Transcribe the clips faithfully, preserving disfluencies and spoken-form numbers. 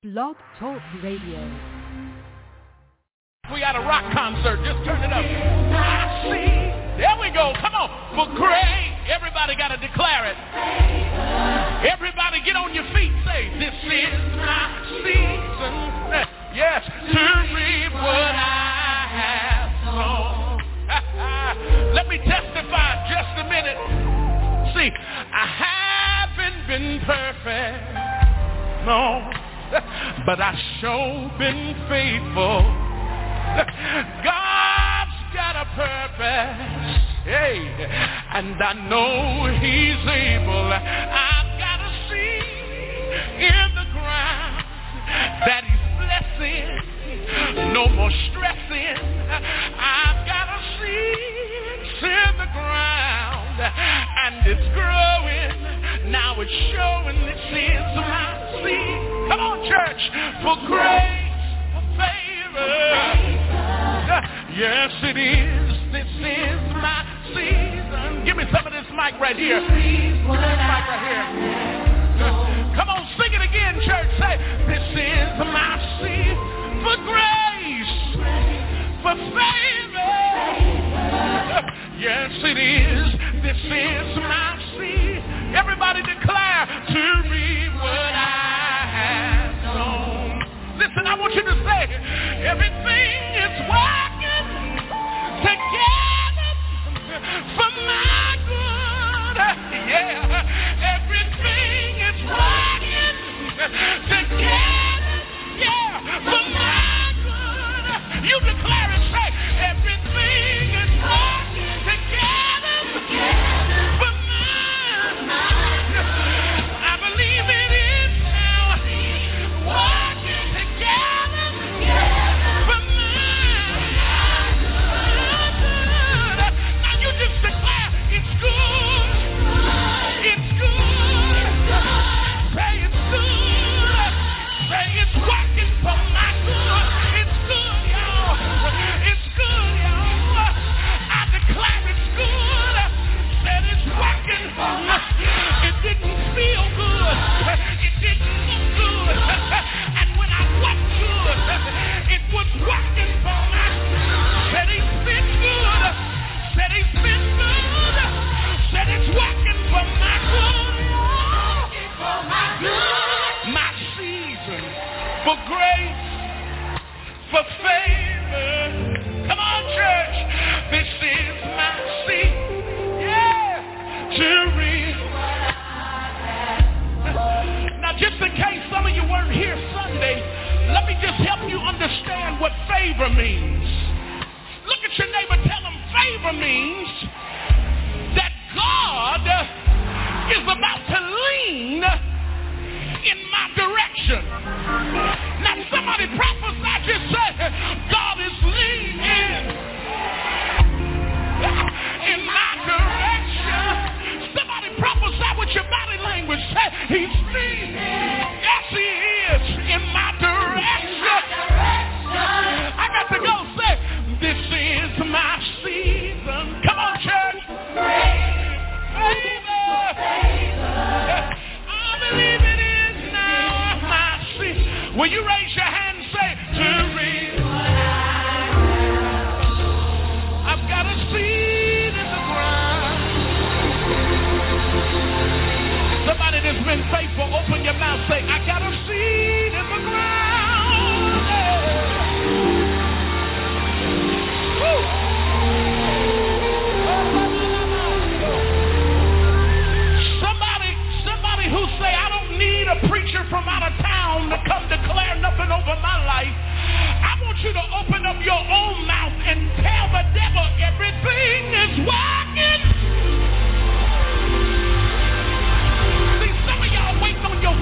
Blog Talk Radio. We got a rock concert. Just turn it up. I see. There we go. Come on. For great. Everybody got to declare it. Everybody get on your feet. Say, this is my season. Yes. To reap what I have sown. Let me testify just a minute. See, I haven't been perfect. No. But I sure been faithful. God's got a purpose, hey, and I know he's able. I've got a seed in the ground that he's blessing, no more stressing. I've got a seed in the ground, and it's growing. Now it's showing this is my seed. Come on, church, for grace, for favor. Yes, it is. This is my season. Give me some of this mic right here. Give me this mic right here. Come on, sing it again, church. Say, this is my season for grace, for favor. Yes, it is. This is my seed. Everybody declare to reap what I have sown. Listen, I want you to say, everything is working together for my good. Yeah, everything is working together, yeah, for my good. You declare and say, everything is working together for my good. I believe it is now working together for my good. Now you just declare it's good. It's good. Say it's good. Say it's working for my good. It's good, y'all. It's good, y'all. I declare it's good. Said it's working for my good. It didn't feel good. It didn't look good. And when I wasn't good, it was working for my good. Said he's been good. Said he's been good. Said it's working for my good. Working for my good. My season for grace, for favor. Come on, church. This is my season. Yeah. To reap. Now, just in case some of you weren't here Sunday, let me just help you understand what favor means. Look at your neighbor, tell them favor means that God is about to lean in my direction. Now somebody prophesy, just say, God is leaning in my direction. Somebody prophesy with your body language, say, he's leaning. Yes, he is in my direction. I got to go say, this is my season. Come on, church. Favor. I believe it is now my season. Will you raise your hand and say, to reap? I've got a seed in the ground. Somebody that's been faithful, open your mouth, say, I got a seed in the ground. Woo. Somebody, somebody who say, I don't need a preacher from out of town to come declare nothing over my life. I want you to open up your own mouth and tell the devil everything is working. See, some of y'all waiting on your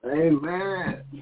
Amen.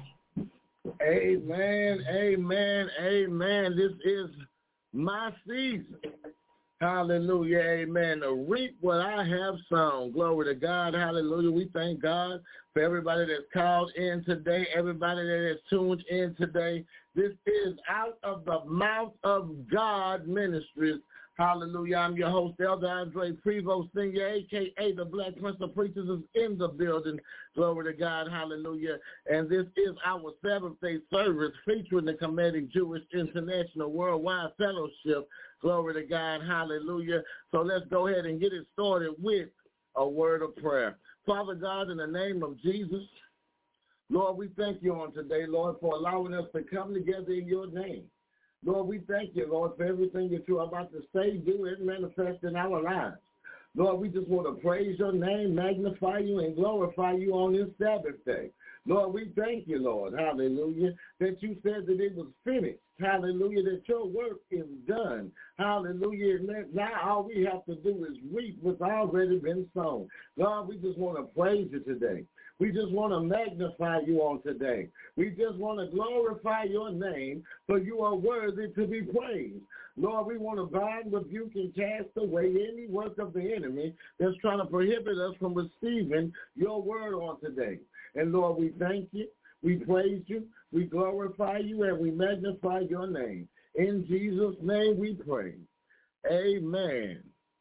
Amen. Amen. Amen. This is my season. Hallelujah. Amen. To reap what I have sown. Glory to God. Hallelujah. We thank God for everybody that's called in today, everybody that is tuned in today. This is Out of the Mouth of God Ministries. Hallelujah. I'm your host, Elder Andre Prevost Senior, a k a the Black Prince of Preachers, is in the building. Glory to God. Hallelujah. And this is our seventh-day service featuring the Kemetic Jewish International Worldwide Fellowship. Glory to God. Hallelujah. So let's go ahead and get it started with a word of prayer. Father God, in the name of Jesus, Lord, we thank you on today, Lord, for allowing us to come together in your name. Lord, we thank you, Lord, for everything that you're about to say, do, and manifest in our lives. Lord, we just want to praise your name, magnify you, and glorify you on this Sabbath day. Lord, we thank you, Lord, hallelujah, that you said that it was finished. Hallelujah, that your work is done. Hallelujah. And now all we have to do is reap what's already been sown. God, we just want to praise you today. We just want to magnify you on today. We just want to glorify your name, for you are worthy to be praised. Lord, we want to bind, rebuke, and cast away any work of the enemy that's trying to prohibit us from receiving your word on today. And Lord, we thank you. We praise you, we glorify you, and we magnify your name. In Jesus' name we pray. Amen.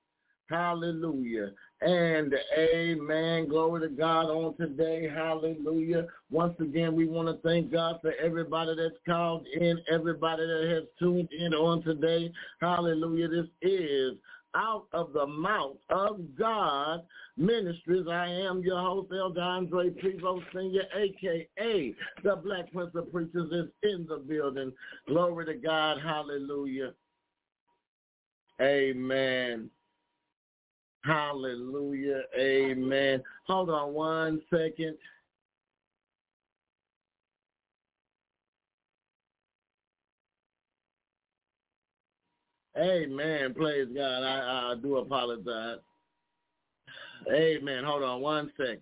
Hallelujah. And amen. Glory to God on today. Hallelujah. Once again, we want to thank God for everybody that's called in, everybody that has tuned in on today. Hallelujah. This is Out of the Mouth of God Ministries. I am your host, Elder Andre Prevost Senior, a k a the Black Prince of Preachers, is in the building. Glory to God. Hallelujah. Amen. Hallelujah. Amen. Hold on one second. Amen. Praise God. I, I do apologize. Amen. Hold on one second.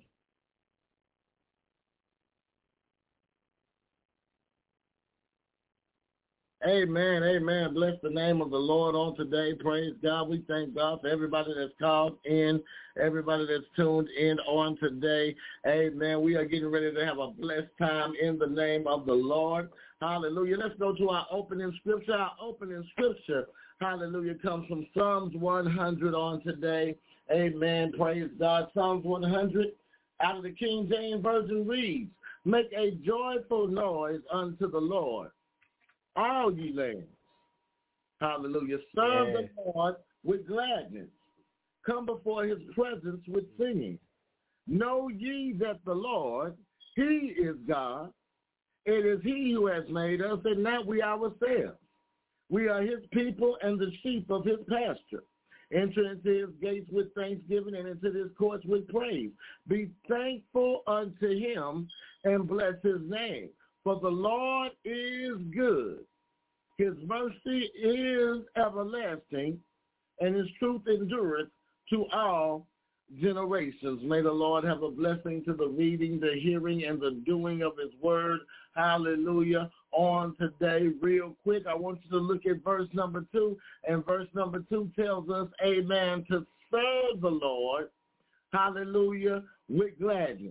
Amen. Amen. Bless the name of the Lord on today. Praise God. We thank God for everybody that's called in, everybody that's tuned in on today. Amen. We are getting ready to have a blessed time in the name of the Lord. Hallelujah. Let's go to our opening scripture. Our opening scripture, hallelujah, comes from Psalms one hundred on today. Amen. Praise God. Psalms one hundred out of the King James Version reads, "Make a joyful noise unto the Lord, all ye lands." Hallelujah. Serve yeah. the Lord with gladness. Come before his presence with singing. Know ye that the Lord, he is God. It is he who has made us, and not we ourselves. We are his people and the sheep of his pasture. Enter into his gates with thanksgiving and into his courts with praise. Be thankful unto him and bless his name. For the Lord is good. His mercy is everlasting, and his truth endureth to all generations. May the Lord have a blessing to the reading, the hearing, and the doing of his word. Hallelujah. On today, real quick, I want you to look at verse number two. And verse number two tells us, amen, to serve the Lord, hallelujah, with gladness.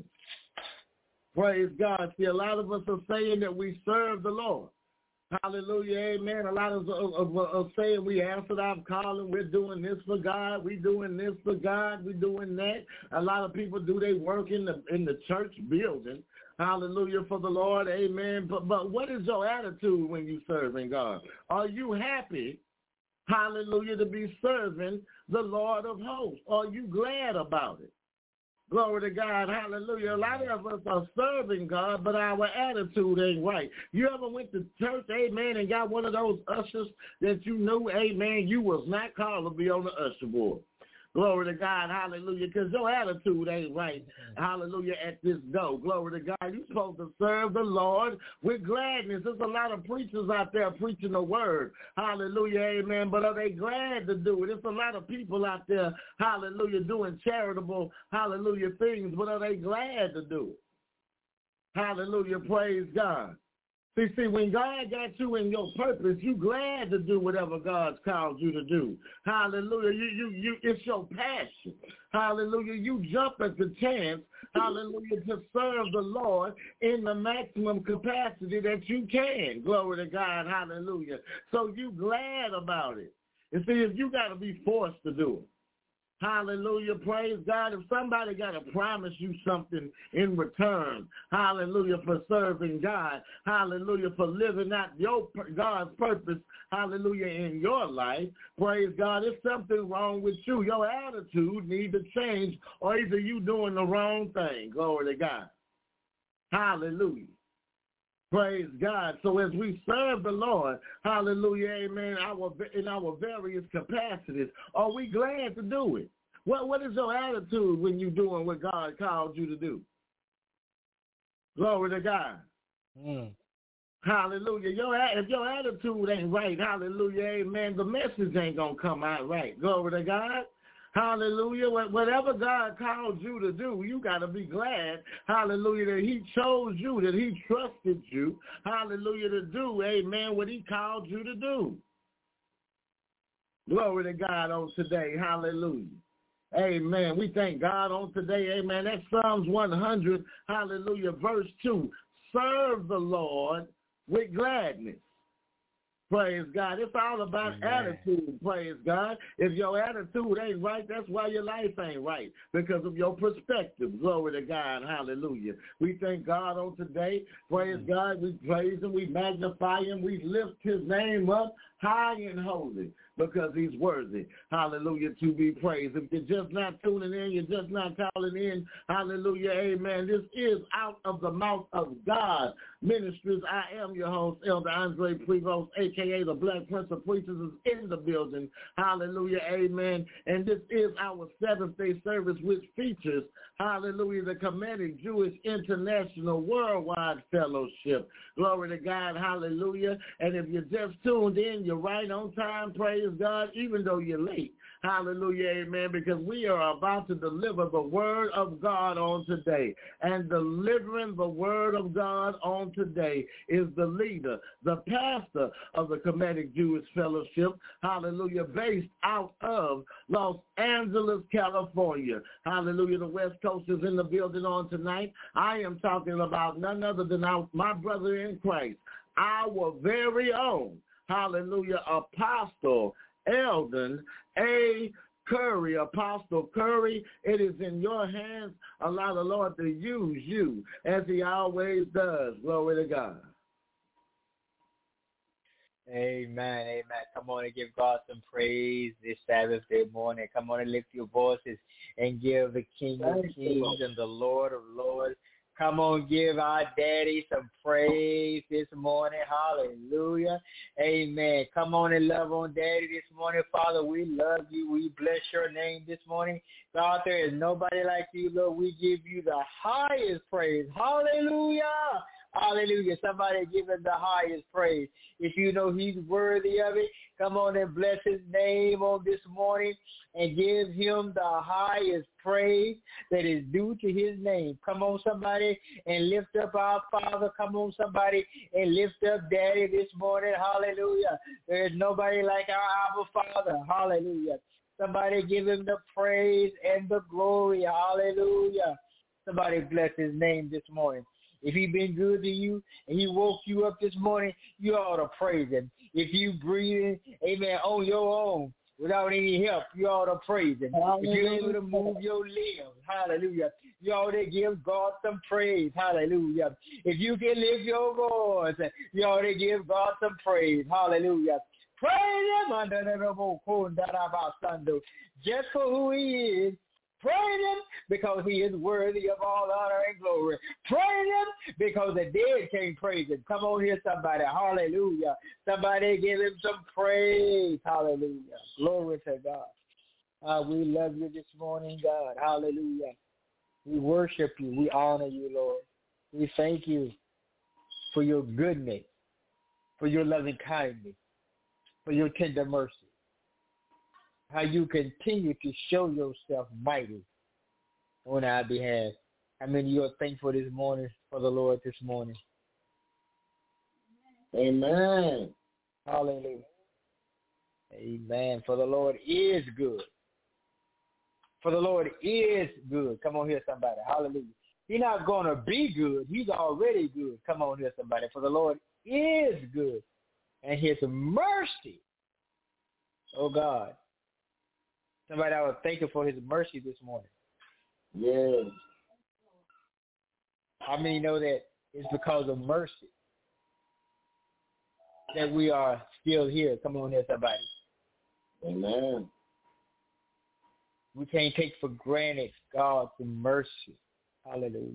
Praise God. See, a lot of us are saying that we serve the Lord. Hallelujah, amen. A lot of us are saying we answered our calling. We're doing this for God. We're doing this for God. We're doing that. A lot of people do their work in the in the church building. Hallelujah for the Lord, amen. But but what is your attitude when you're serving God? Are you happy, hallelujah, to be serving the Lord of hosts? Are you glad about it? Glory to God, hallelujah. A lot of us are serving God, but our attitude ain't right. You ever went to church, amen, and got one of those ushers that you knew, amen, you was not called to be on the usher board? Glory to God, hallelujah, because your attitude ain't right, hallelujah, at this door. Glory to God. You're supposed to serve the Lord with gladness. There's a lot of preachers out there preaching the word, hallelujah, amen, but are they glad to do it? There's a lot of people out there, hallelujah, doing charitable, hallelujah, things, but are they glad to do it? Hallelujah, praise God. See, see, when God got you in your purpose, you glad to do whatever God's called you to do. Hallelujah. You, you, you, it's your passion. Hallelujah. You jump at the chance, hallelujah, to serve the Lord in the maximum capacity that you can. Glory to God. Hallelujah. So you glad about it. And see, if you got to be forced to do it. Hallelujah, praise God. If somebody got to promise you something in return, hallelujah, for serving God, hallelujah, for living out your God's purpose, hallelujah, in your life, praise God, there's something wrong with you. Your attitude needs to change, or either you doing the wrong thing. Glory to God. Hallelujah. Praise God. So as we serve the Lord, hallelujah, amen, our, in our various capacities, are we glad to do it? What What is your attitude when you're doing what God called you to do? Glory to God. Mm. Hallelujah. Your, if your attitude ain't right, hallelujah, amen, the message ain't going to come out right. Glory to God. Hallelujah. Whatever God called you to do, you got to be glad, hallelujah, that he chose you, that he trusted you, hallelujah, to do, amen, what he called you to do. Glory to God on today. Hallelujah. Amen. We thank God on today. Amen. That's Psalms one hundred, hallelujah, verse two. Serve the Lord with gladness. Praise God. It's all about Amen. Attitude, praise God. If your attitude ain't right, that's why your life ain't right, because of your perspective. Glory to God. Hallelujah. We thank God on today. Praise mm-hmm. God. We praise him. We magnify him. We lift his name up high and holy because he's worthy. Hallelujah, to be praised. If you're just not tuning in, you're just not calling in. Hallelujah. Amen. This is Out of the Mouth of God Ministries. I am your host, Elder Andre Prevost, a k a the Black Prince of Preachers, is in the building. Hallelujah. Amen. And this is our seventh-day service, which features, hallelujah, the Kemetic Jewish International Worldwide Fellowship. Glory to God. Hallelujah. And if you're just tuned in, you're right on time. Praise God, even though you're late. Hallelujah, amen, because we are about to deliver the word of God on today. And delivering the word of God on today is the leader, the pastor of the Kemetic Jewish Fellowship, hallelujah, based out of Los Angeles, California. Hallelujah, the West Coast is in the building on tonight. I am talking about none other than our, my brother in Christ, our very own, hallelujah, Apostle Eldon A. Curry. Apostle Curry, it is in your hands. Allow the Lord to use you as he always does. Glory to God. Amen, amen. Come on and give God some praise this Sabbath day morning. Come on and lift your voices and give the King of Kings and the Lord of Lords. Come on, give our daddy some praise this morning. Hallelujah. Amen. Come on and love on daddy this morning. Father, we love you. We bless your name this morning. God, there is nobody like you, Lord. We give you the highest praise. Hallelujah. Hallelujah. Somebody give him the highest praise. If you know he's worthy of it, come on and bless his name on this morning and give him the highest praise that is due to his name. Come on, somebody, and lift up our Father. Come on, somebody, and lift up Daddy this morning. Hallelujah. There is nobody like our Abba Father. Hallelujah. Somebody give him the praise and the glory. Hallelujah. Somebody bless his name this morning. If he's been good to you and he woke you up this morning, you ought to praise him. If you breathing, amen, on your own without any help, you ought to praise him. Hallelujah. If you're able to move your limbs, hallelujah, you ought to give God some praise. Hallelujah. If you can lift your voice, you ought to give God some praise. Hallelujah. Praise him just for who he is. Praise him because he is worthy of all honor and glory. Praise him because the dead can't praise him. Come on here, somebody. Hallelujah. Somebody give him some praise. Hallelujah. Glory to God. Uh, we love you this morning, God. Hallelujah. We worship you. We honor you, Lord. We thank you for your goodness, for your loving kindness, for your tender mercy. How you continue to show yourself mighty on our behalf. I mean, you're thankful this morning for for the Lord this morning? Amen. Hallelujah. Amen. For the Lord is good. For the Lord is good. Come on here, somebody. Hallelujah. He's not going to be good. He's already good. Come on here, somebody. For the Lord is good. And his mercy, oh God. Somebody, I was thankful for his mercy this morning. Yes. How many know that it's because of mercy that we are still here? Come on here, somebody. Amen. We can't take for granted God's mercy. Hallelujah.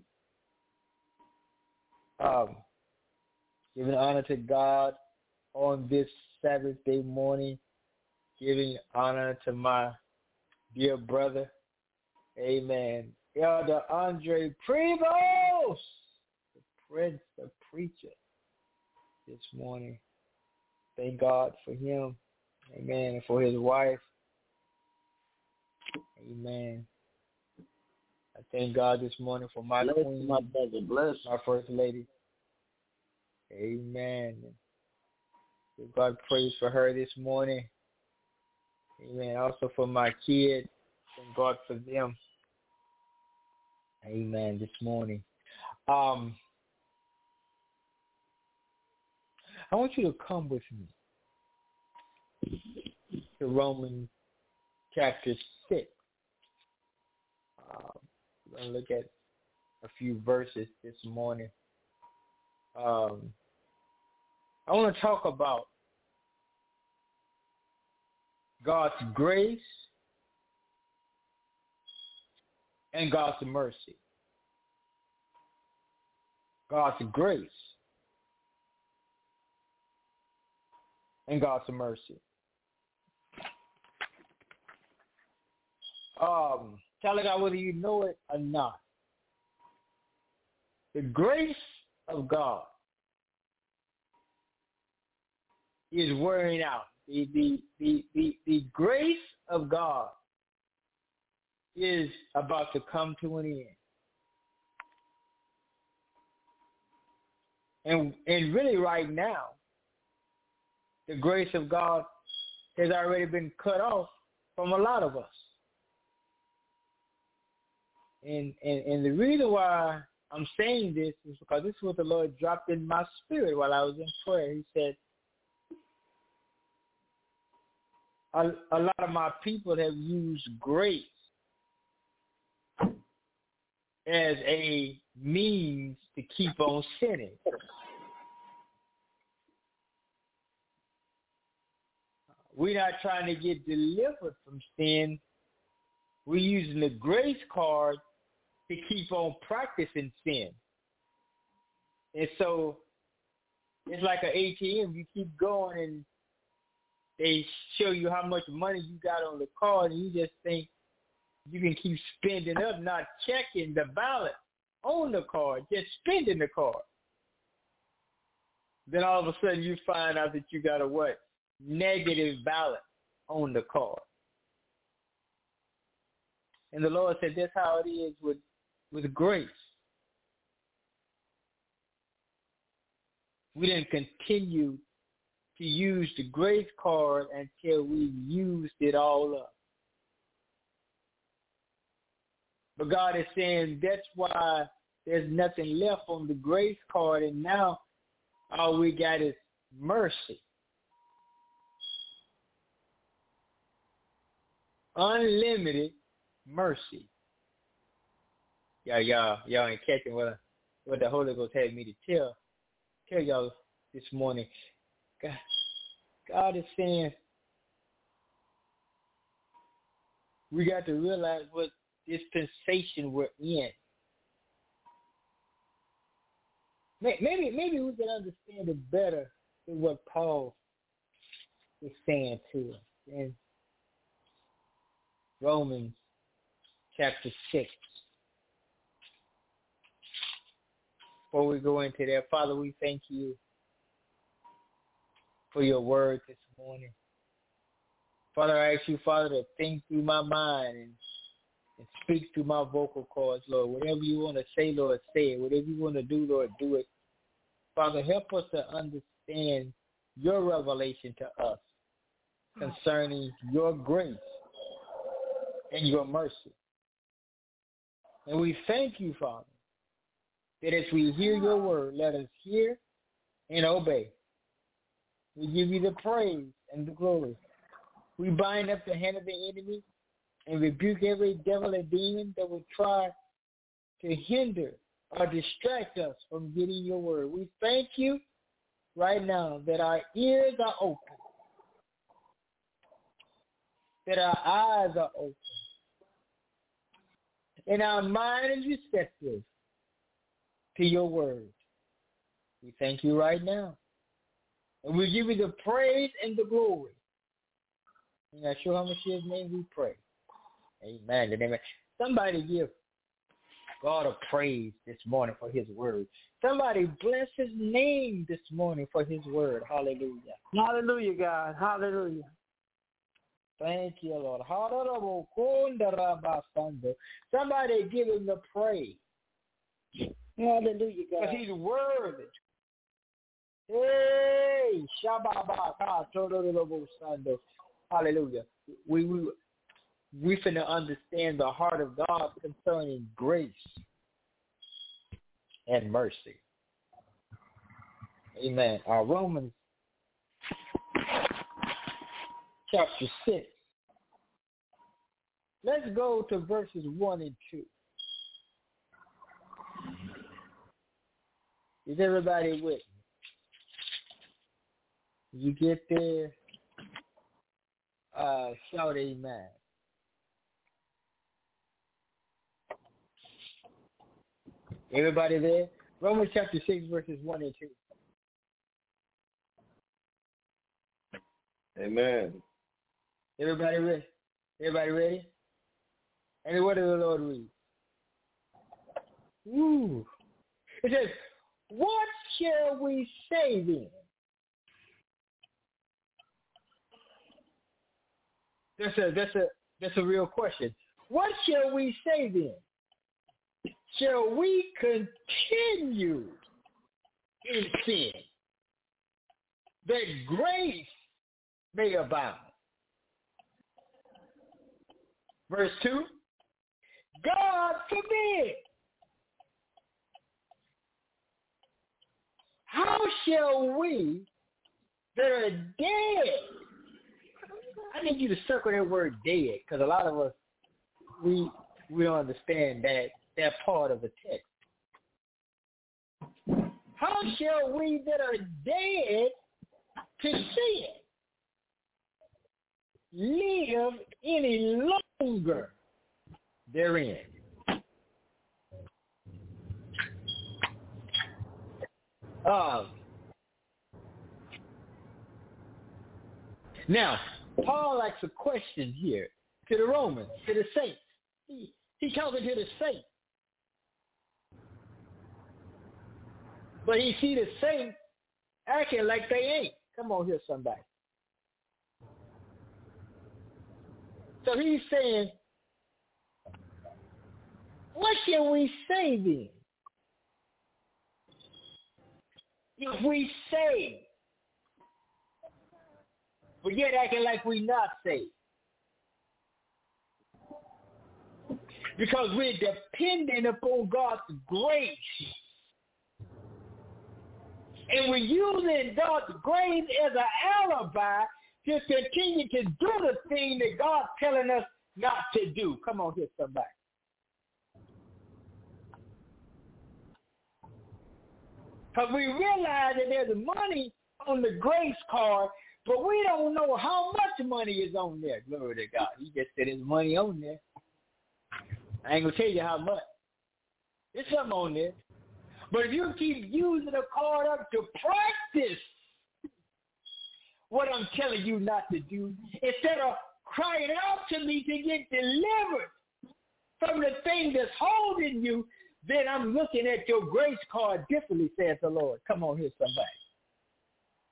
Um, giving honor to God on this Sabbath day morning, giving honor to my dear brother, amen, Elder Andre Prevost, the Prince, the preacher, this morning. Thank God for him, amen, and for his wife, amen. I thank God this morning for my bless queen, my brother, bless my first lady, amen. Give God praise for her this morning, amen. Also for my kids, thank God for them, amen, this morning. Um, I want you to come with me to Romans chapter six. Uh, we're going to look at a few verses this morning. Um, I want to talk about God's grace and God's mercy. God's grace and God's mercy. Um, tell God whether you know it or not. The grace of God is wearing out. The, the, the, the, the grace of God is about to come to an end. And, and really right now, the grace of God has already been cut off from a lot of us. And, and, and the reason why I'm saying this is because this is what the Lord dropped in my spirit while I was in prayer. He said, a, a lot of my people have used grace as a means to keep on sinning. We're not trying to get delivered from sin. We're using the grace card to keep on practicing sin. And so it's like an A T M. You keep going and they show you how much money you got on the card, and you just think you can keep spending up, not checking the balance on the card, just spending the card. Then all of a sudden you find out that you got a what? Negative balance on the card. And the Lord said that's how it is with, with grace. We didn't continue to use the grace card until we used it all up. But God is saying that's why there's nothing left on the grace card, and now all we got is mercy. Unlimited mercy. Yeah, y'all, y'all ain't catching what, I, what the Holy Ghost had me to tell, tell y'all this morning. God, God is saying we got to realize what dispensation we're in. Maybe, maybe we can understand it better than what Paul is saying to us in Romans chapter six. Before we go into that, Father, we thank you for your word this morning. Father, I ask you, Father, to think through my mind and, and speak through my vocal cords, Lord. Whatever you want to say, Lord, say it. Whatever you want to do, Lord, do it. Father, help us to understand your revelation to us concerning your grace and your mercy. And we thank you, Father, that as we hear your word, let us hear and obey. We give you the praise and the glory. We bind up the hand of the enemy and rebuke every devil and demon that will try to hinder or distract us from getting your word. We thank you right now that our ears are open, that our eyes are open, and our mind is receptive to your word. We thank you right now. And we give you the praise and the glory. In Yeshua HaMashiach's name we pray. Amen. Amen. Somebody give God a praise this morning for his word. Somebody bless his name this morning for his word. Hallelujah. Hallelujah, God. Hallelujah. Thank you, Lord. Somebody give him the praise. Hallelujah, God. Because he's worthy. Hey, hallelujah. We we we finna understand the heart of God concerning grace and mercy. Amen. Uh, Romans chapter six. Let's go to verses one and two. Is everybody with me? You get there, uh, shout amen. Everybody there? Romans chapter six, verses one and two. Amen. Everybody ready? Everybody ready? And what does the Lord read? Ooh. It says, what shall we say then? That's a that's a that's a real question. What shall we say then? Shall we continue in sin that grace may abound? Verse two, God forbid. How shall we that are dead? I need you to circle that word dead, because a lot of us, we we don't understand that that part of the text. How shall we that are dead to sin live any longer therein? Um, now, Paul asks a question here to the Romans, to the saints. He, he talking to the saints. But he see the saints acting like they ain't. Come on here, somebody. So he's saying, what shall we say then? If we say, but yet acting like we not saved. Because we're dependent upon God's grace. And we're using God's grace as an alibi to continue to do the thing that God's telling us not to do. Come on here, somebody. Because we realize that there's money on the grace card, but we don't know how much money is on there. Glory to God. He just said there's money on there. I ain't going to tell you how much. There's something on there. But if you keep using the card up to practice what I'm telling you not to do, instead of crying out to me to get delivered from the thing that's holding you, then I'm looking at your grace card differently, says the Lord. Come on here, somebody.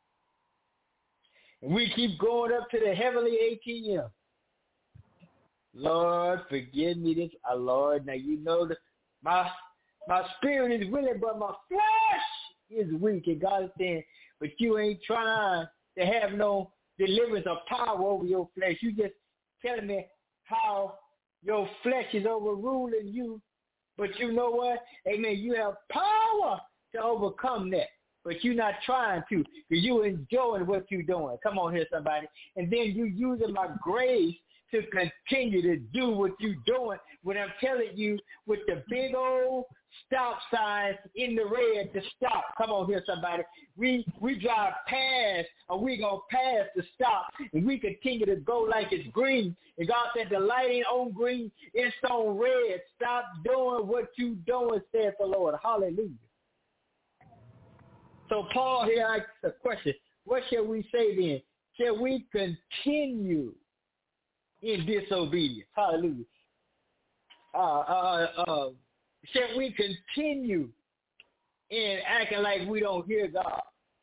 And we keep going up to the heavenly A T M, Lord, forgive me this, uh, Lord. Now you know that my my spirit is willing, but my flesh is weak. And God is saying, but you ain't trying to have no deliverance or power over your flesh. You just telling me how your flesh is overruling you. But you know what? Amen. You have power to overcome that. But you're not trying to, because you're enjoying what you're doing. Come on here, somebody. And then you using my grace to continue to do what you're doing when I'm telling you with the big old stop signs in the red to stop. Come on here, somebody. We we drive past, or we going to pass the stop, and we continue to go like it's green. And God said the light ain't on green, it's on red. Stop doing what you doing, says the Lord. Hallelujah. So Paul here asks a question. What shall we say then? Shall we continue in disobedience? Hallelujah. Uh, uh, uh, shall we continue in acting like we don't hear God?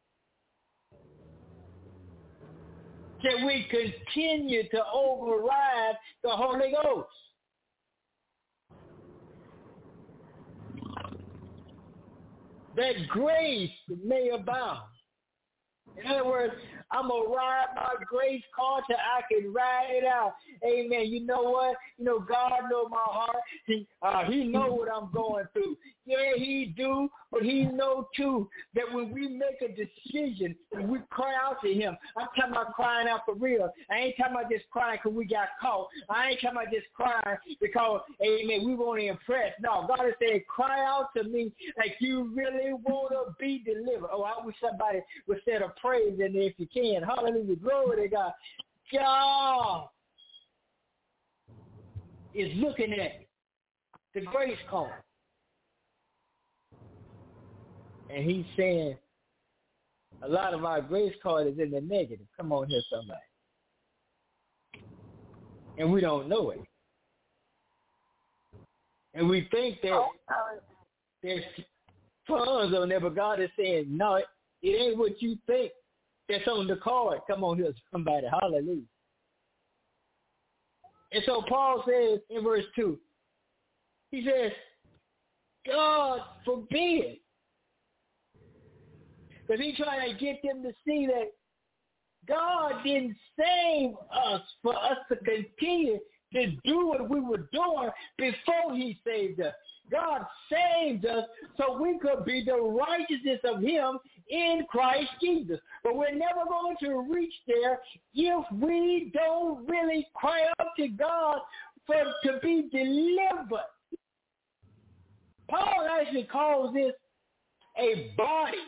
Shall we continue to override the Holy Ghost? That grace may abound. In other words, I'm going to ride my grace car till I can ride it out. Amen. You know what? You know, God knows my heart. He, uh, he know what I'm going through. Yeah, he do, but he know too that when we make a decision and we cry out to him, I'm talking about crying out for real. I ain't talking about just crying because we got caught. I ain't talking about just crying because, amen, we want to impress. No, God is saying, cry out to me like you really want to be delivered. Oh, I wish somebody would set a praise in there if you can. Hallelujah. Glory to God. God is looking at the grace card. And he's saying a lot of our grace card is in the negative. Come on here, somebody. And we don't know it. And we think that there's funds on there, but God is saying, no, it, it ain't what you think that's on the card. Come on here, somebody. Hallelujah. And so Paul says in verse two, he says, God forbid. Because he's trying to get them to see that God didn't save us for us to continue to do what we were doing before he saved us. God saved us so we could be the righteousness of him in Christ Jesus. But we're never going to reach there if we don't really cry out to God for to be delivered. Paul actually calls this a body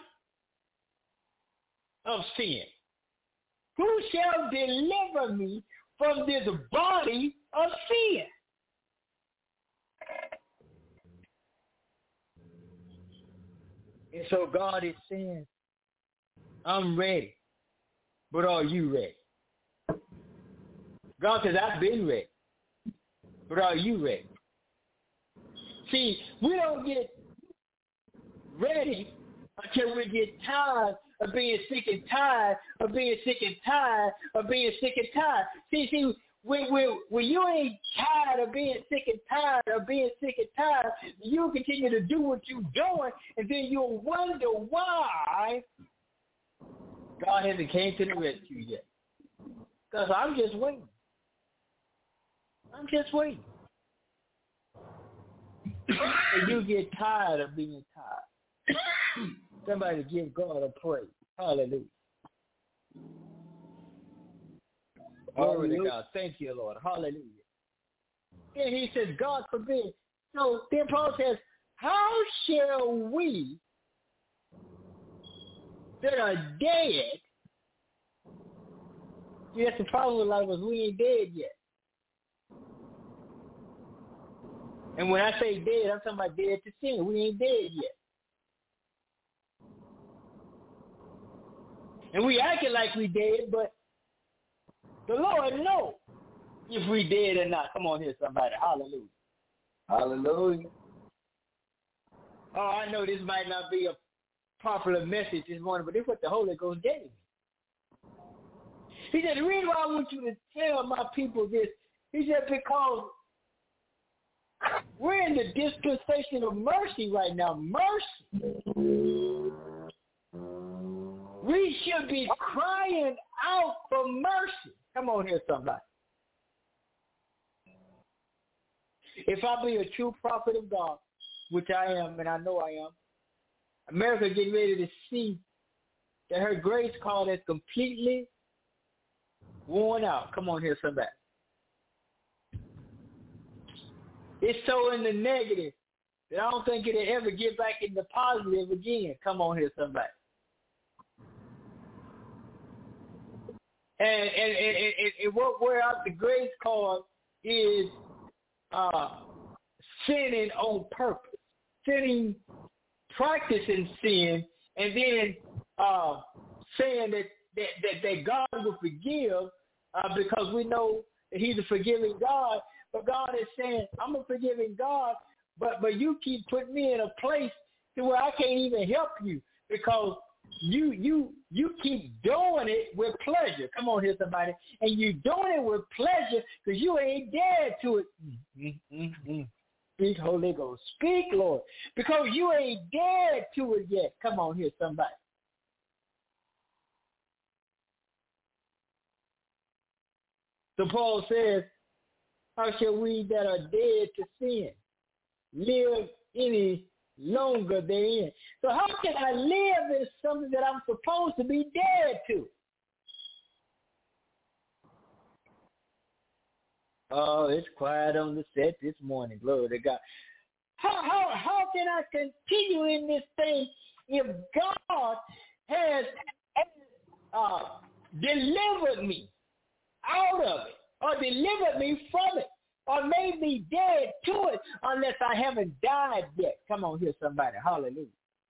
of sin. Who shall deliver me from this body of sin? And so God is saying, I'm ready, but are you ready? God says, I've been ready, but are you ready? See, we don't get ready until we get tired of being sick and tired of being sick and tired of being sick and tired. See, see, when, when, when you ain't tired of being sick and tired of being sick and tired, you'll continue to do what you're doing, and then you'll wonder why God hasn't came to the rescue yet. Because I'm just waiting. I'm just waiting. And you get tired of being tired. Somebody give God a praise. Hallelujah. Glory to God. Thank you, Lord. Hallelujah. And he says, God forbid. So then Paul says, how shall we that are dead? See, that's the problem with a lot of us. We ain't dead yet. And when I say dead, I'm talking about dead to sin. We ain't dead yet. And we acting like we dead, but the Lord knows if we dead or not. Come on here, somebody. Hallelujah. Hallelujah. Oh, I know this might not be a popular message this morning, but this is what the Holy Ghost gave me. He said, the reason why I want you to tell my people this He said, because we're in the dispensation of mercy right now. Mercy. We should be crying out for mercy. Come on here, somebody. If I be a true prophet of God, which I am, and I know I am, America getting ready to see that her grace card is completely worn out. Come on here, somebody. It's so in the negative that I don't think it'll ever get back in the positive again. Come on here, somebody. And and, and, and, and what wear out the grace card is uh, sinning on purpose, sinning, practicing sin, and then uh, saying that, that, that, that God will forgive uh, because we know that he's a forgiving God. But God is saying, I'm a forgiving God, but, but you keep putting me in a place to where I can't even help you because you you you keep doing it with pleasure. Come on here, somebody. And you're doing it with pleasure because you ain't dead to it. Mm-hmm. Speak, Holy Ghost. Speak, Lord. Because you ain't dead to it yet. Come on here, somebody. So Paul says, how shall we that are dead to sin live any longer therein? So how can I live in something that I'm supposed to be dead to? Oh, it's quiet on the set this morning. Glory to God. How how how can I continue in this thing if God has uh, delivered me out of it, or delivered me from it, or made me dead to it, unless I haven't died yet? Come on here, somebody. Hallelujah.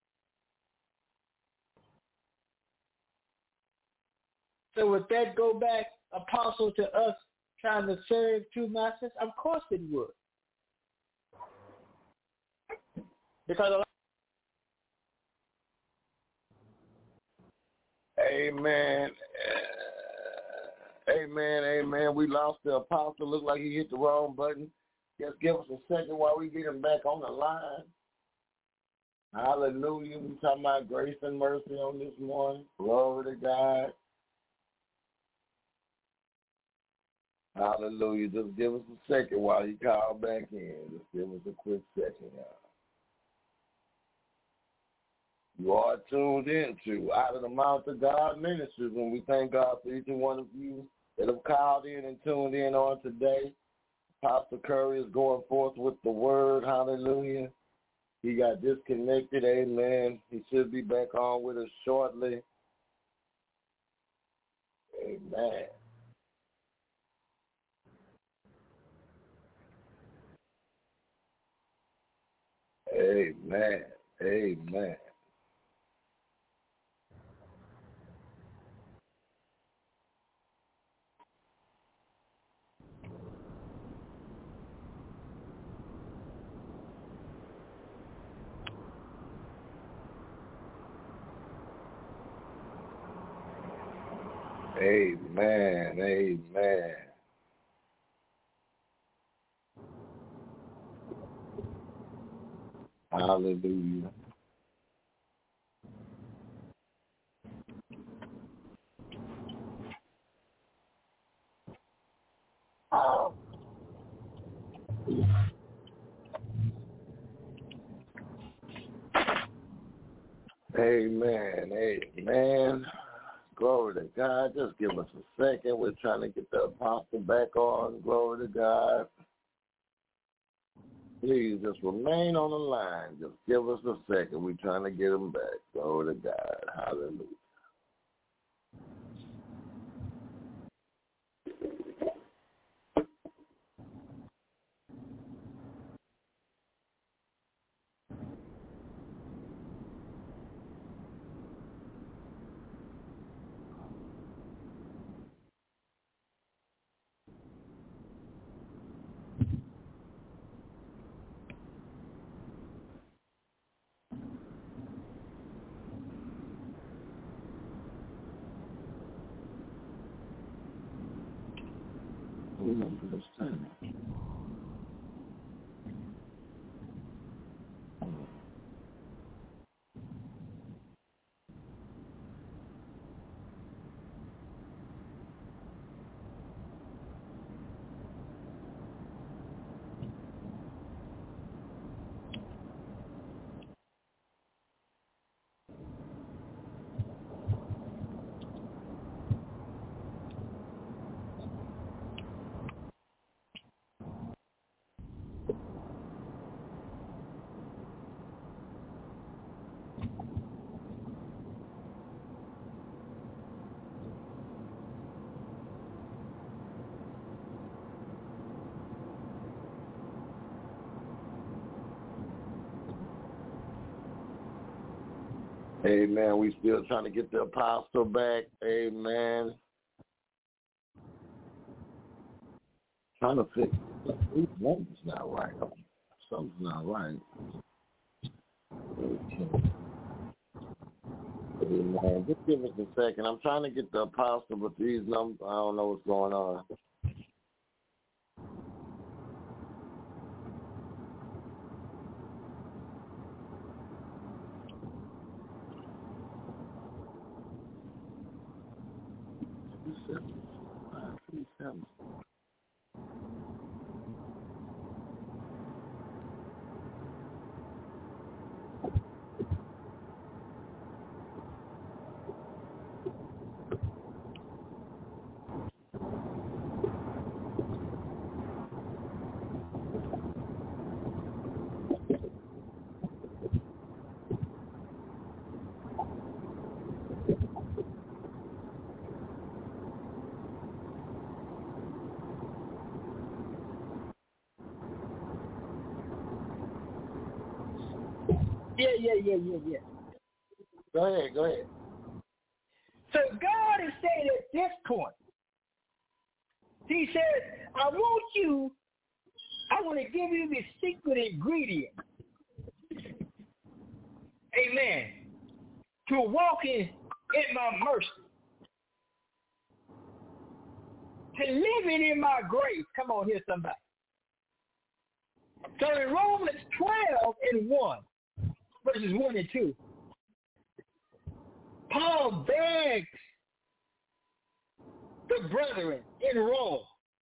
So would that go back, apostle, to us trying to serve two masters? Of course it would. Because a lot Amen. Amen, amen. We lost the apostle. Looked like he hit the wrong button. Just give us a second while we get him back on the line. Hallelujah. We're talking about grace and mercy on this morning. Glory to God. Hallelujah. Just give us a second while he calls back in. Just give us a quick second, y'all. You are tuned into Out of the Mouth of God Ministries, and we thank God for each and one of you that have called in and tuned in on today. Pastor Curry is going forth with the word. Hallelujah. He got disconnected. Amen. He should be back on with us shortly. Amen. Amen. Amen. Amen. Amen. Hallelujah. Oh. Amen. Amen. Glory to God. Just give us a second. We're trying to get the apostle back on. Glory to God. Please just remain on the line. Just give us a second. We're trying to get him back. Glory to God. Hallelujah. came up for this time. Amen. We still trying to get the apostle back. Amen. Trying to fix it. Something's not right. Something's not right. Okay. Amen. Just give us a second. I'm trying to get the apostle, but these numbers, I don't know what's going on. Yeah, yeah, yeah, yeah, yeah. Go ahead, go ahead. So God is saying at this point, he says, I want you, I want to give you the secret ingredient. Amen. To walk in, in my mercy. To live in my grace. Come on here, somebody. So in Romans twelve and one, verses one and two, Paul begs the brethren in Rome.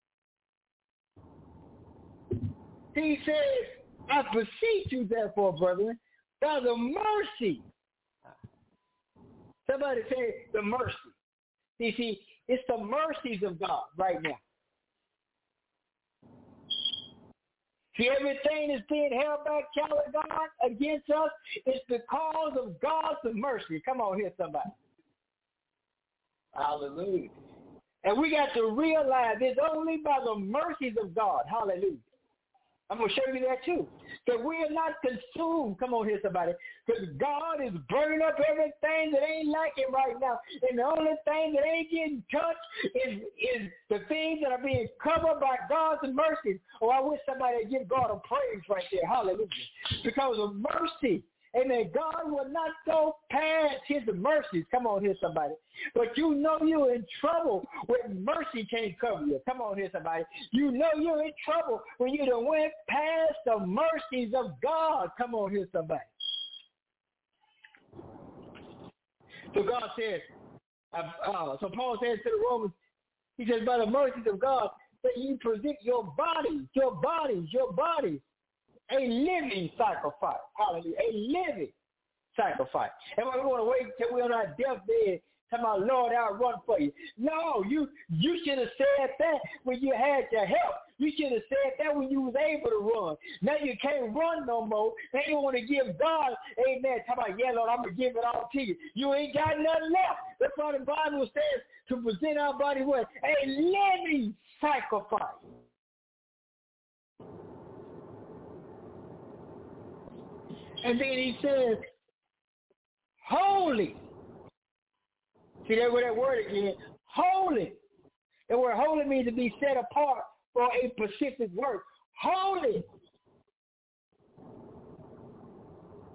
He says, I beseech you therefore, brethren, by the mercy. Somebody say the mercy. You see, it's the mercies of God right now. See, everything that's being held back, child of God, against us, is because of God's mercy. Come on here, somebody. Hallelujah. And we got to realize it's only by the mercies of God. Hallelujah. I'm going to show you that too. That we are not consumed. Come on here, somebody. Because God is burning up everything that ain't like it right now. And the only thing that ain't getting touched is, is the things that are being covered by God's mercy. Oh, I wish somebody would give God a praise right there. Hallelujah. Because of mercy. Amen. God will not go past his mercies. Come on here, somebody. But you know you're in trouble when mercy can't cover you. Come on here, somebody. You know you're in trouble when you done went past the mercies of God. Come on here, somebody. So God says, uh, uh, so Paul says to the Romans, he says, by the mercies of God, that you present your bodies, your bodies, your bodies, a living sacrifice. Hallelujah. A living sacrifice. And we're going to wait till we're on our deathbed. Tell my Lord, I'll run for you. No, you you should have said that when you had your help. You should have said that when you was able to run. Now you can't run no more. Now you want to give God, amen. Tell my, yeah, Lord, I'm going to give it all to you. You ain't got nothing left. That's why the Bible says to present our body with a living sacrifice. And then he says, holy. See that word, that word again, holy. The word holy means to be set apart for a specific work. Holy.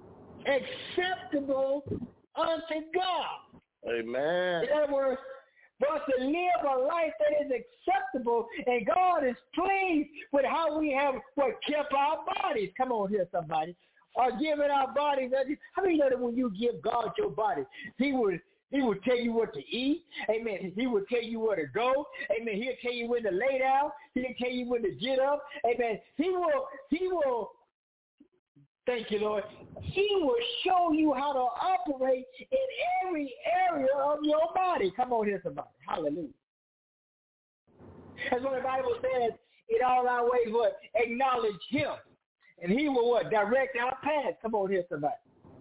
Acceptable unto God. Amen. In other words, for us to live a life that is acceptable, and God is pleased with how we have what kept our bodies. Come on here, somebody. Or giving our bodies. How many know that when you give God your body, He will He will tell you what to eat. Amen. He will tell you where to go. Amen. He'll tell you when to lay down. He'll tell you when to get up. Amen. He will, he will, thank you, Lord. He will show you how to operate in every area of your body. Come on here, somebody. Hallelujah. That's what the Bible says. In all our ways, what? Acknowledge Him. And He will what? Direct our path. Come on here, somebody.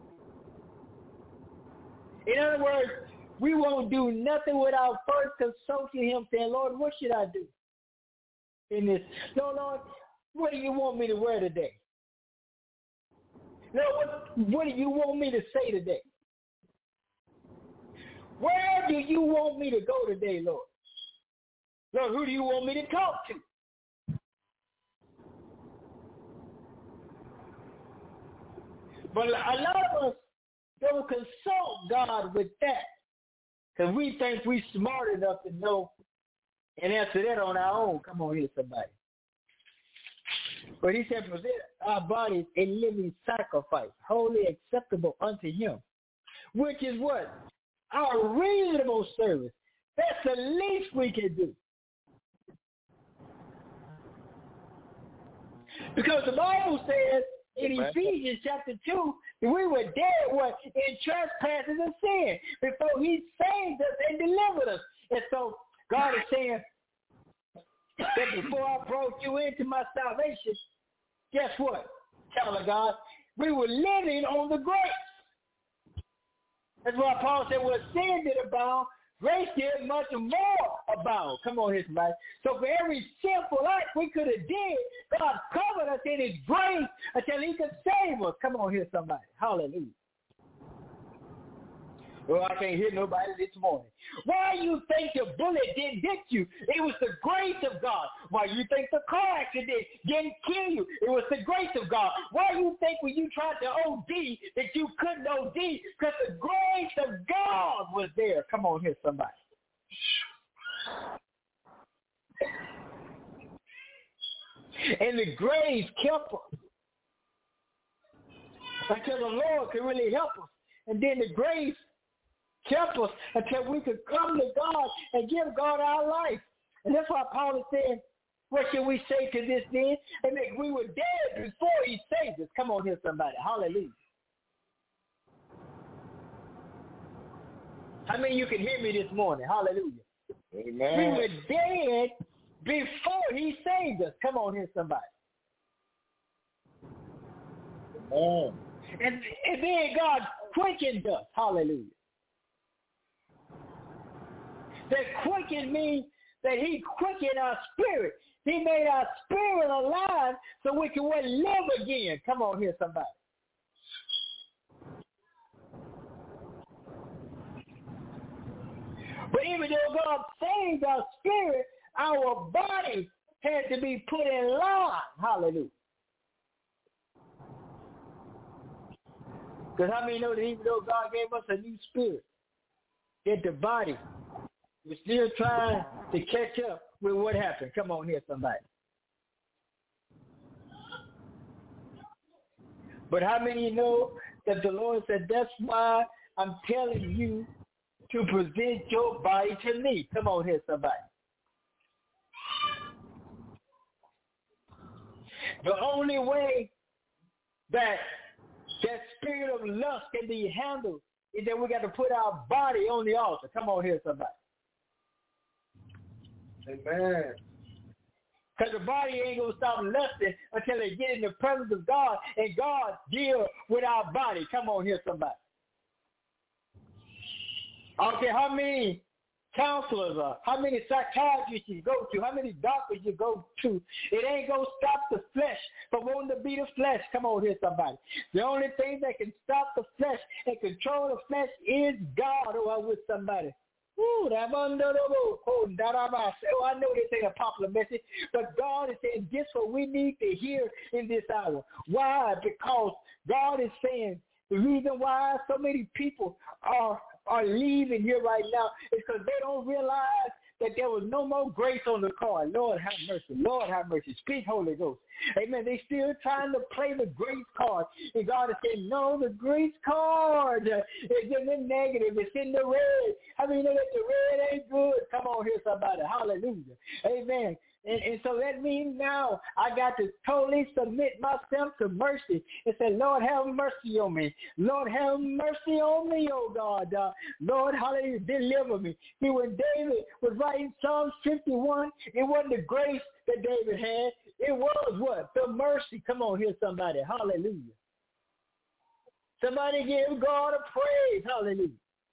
In other words, we won't do nothing without first consulting Him, saying, Lord, what should I do in this? No, Lord, what do you want me to wear today? Lord, what, what do you want me to say today? Where do you want me to go today, Lord? Lord, who do you want me to talk to? But a lot of us don't consult God with that, because we think we're smart enough to know and answer that on our own. Come on here, somebody. But He said, present our bodies a living sacrifice, wholly acceptable unto Him, which is what? Our reasonable service. That's the least we can do. Because the Bible says in Ephesians chapter two, we were dead what? In trespasses and sin before He saved us and delivered us. And so God is saying that before I brought you into my salvation, guess what, child of God? We were living on the grace. That's why Paul said, well, sin did abound, grace did much more abound. Come on here, somebody. So for every sinful act we could have did, God covered us in His grace until He could save us. Come on here, somebody. Hallelujah. Well, I can't hear nobody this morning. Why you think the bullet didn't hit you? It was the grace of God. Why you think the car accident didn't kill you? It was the grace of God. Why you think when you tried to O D that you couldn't O D? Because the grace of God was there. Come on here, somebody. And the grace kept us until the Lord could really help us. And then the grace kept us until we could come to God and give God our life. And that's why Paul is saying, what should we say to this then? And that we were dead before He saved us. Come on here, somebody. Hallelujah. How many of you can hear me this morning? Hallelujah. Amen. We were dead before He saved us. Come on here, somebody. Amen. And, and then God quickened us. Hallelujah. That quicken means that He quickened our spirit. He made our spirit alive so we can live again. Come on here, somebody. But even though God saved our spirit, our body had to be put in line. Hallelujah. Because how many know that even though God gave us a new spirit, that the body we're still trying to catch up with what happened. Come on here, somebody. But how many know that the Lord said, that's why I'm telling you to present your body to me. Come on here, somebody. The only way that that spirit of lust can be handled is that we got to put our body on the altar. Come on here, somebody. Amen. Because the body ain't going to stop lusting until they get in the presence of God and God deal with our body. Come on here, somebody. I don't care how many counselors are, how many psychiatrists you go to, how many doctors you go to. It ain't going to stop the flesh from wanting to be the flesh. Come on here, somebody. The only thing that can stop the flesh and control the flesh is God. Oh, I'm with somebody. Ooh, that oh, I know this ain't a popular message, but God is saying this is what we need to hear in this hour. Why? Because God is saying the reason why so many people are are leaving here right now is because they don't realize that there was no more grace on the card. Lord, have mercy. Lord, have mercy. Speak, Holy Ghost. Amen. They still trying to play the grace card. And God is saying, no, the grace card is in the negative. It's in the red. I mean, the red ain't good. Come on here, somebody. Hallelujah. Amen. And, and so that means now I got to totally submit myself to mercy and say, Lord, have mercy on me. Lord, have mercy on me, oh God. Uh, Lord, hallelujah, deliver me. See, when David was writing Psalms fifty-one, it wasn't the grace that David had. It was what? The mercy. Come on here, somebody. Hallelujah. Somebody give God a praise. Hallelujah.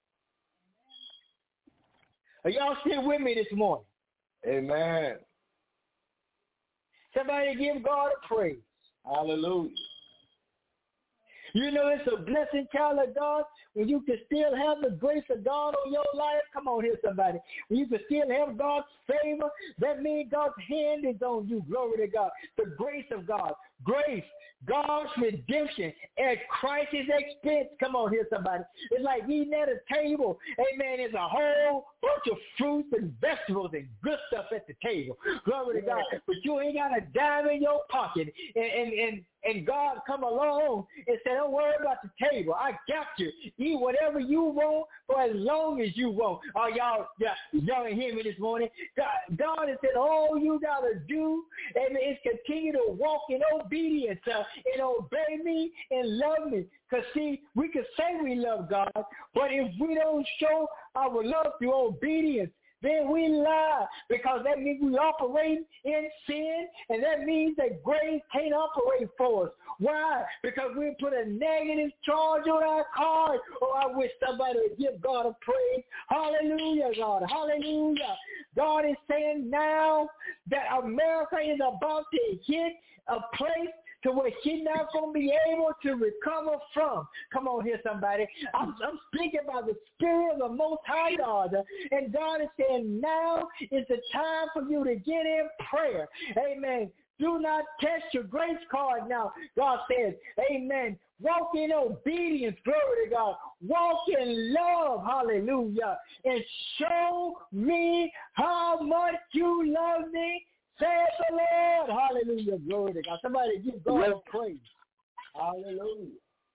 Are y'all still with me this morning? Amen. Somebody give God a praise. Hallelujah. You know it's a blessing, child of God, when you can still have the grace of God on your life. Come on here, somebody. When you can still have God's favor, that means God's hand is on you. Glory to God. The grace of God. Grace. God's redemption at Christ's expense. Come on here, somebody. It's like eating at a table. Amen. There's a whole bunch of fruits and vegetables and good stuff at the table. Glory to God. But you ain't got a dime in your pocket. And, and, and, and God come along and say, don't worry about the table. I got you. Eat whatever you want for as long as you want. Oh, y'all, y'all ain't hear me this morning. God, God has said, all you got to do and is continue to walk in obedience uh, and obey me and love me. Because, see, we can say we love God, but if we don't show our love through obedience, then we lie, because that means we operate in sin, and that means that grace can't operate for us. Why? Because we put a negative charge on our card. Oh, I wish somebody would give God a praise. Hallelujah, God. Hallelujah. God is saying now that America is about to hit a place to where she's not going to be able to recover from. Come on here, somebody. I'm, I'm speaking about the Spirit of the Most High God. And God is saying now is the time for you to get in prayer. Amen. Do not test your grace card now. God says, amen. Walk in obedience. Glory to God. Walk in love. Hallelujah. And show me how much you love me. Say the Lord. Hallelujah. Glory to God. Somebody give God a praise. Hallelujah.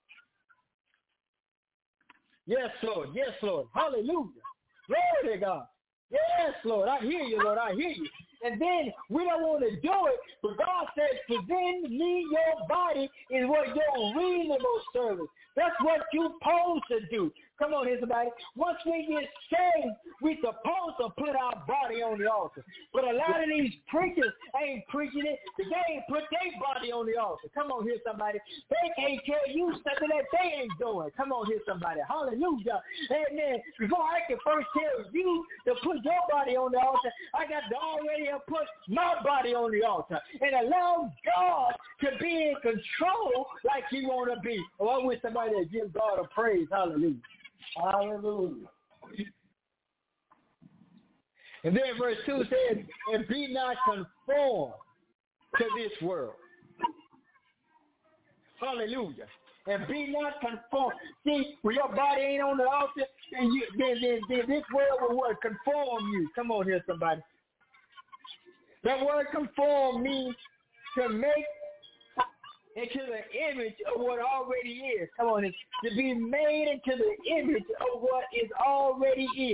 Yes, Lord. Yes, Lord. Hallelujah. Glory to God. Yes, Lord. I hear you, Lord. I hear you. And then we don't want to do it, but God says, present me your body is what your reasonable service. That's what you're supposed to do. Come on here, somebody. Once we get saved, we're supposed to put our body on the altar. But a lot of these preachers ain't preaching it. They ain't put their body on the altar. Come on here, somebody. They can't tell you something that they ain't doing. Come on here, somebody. Hallelujah. Amen. Before I can first tell you to put your body on the altar, I got to already have put my body on the altar and allow God to be in control like he want to be. Oh, I wish somebody would give God a praise. Hallelujah. Hallelujah. And then verse two says, and be not conformed to this world. Hallelujah. And be not conformed. See, when your body ain't on the altar, and you, then, then, then this world will what? Conform you. Come on here, somebody. That word conform means to make into the image of what already is. Come on, to be made into the image of what is already is.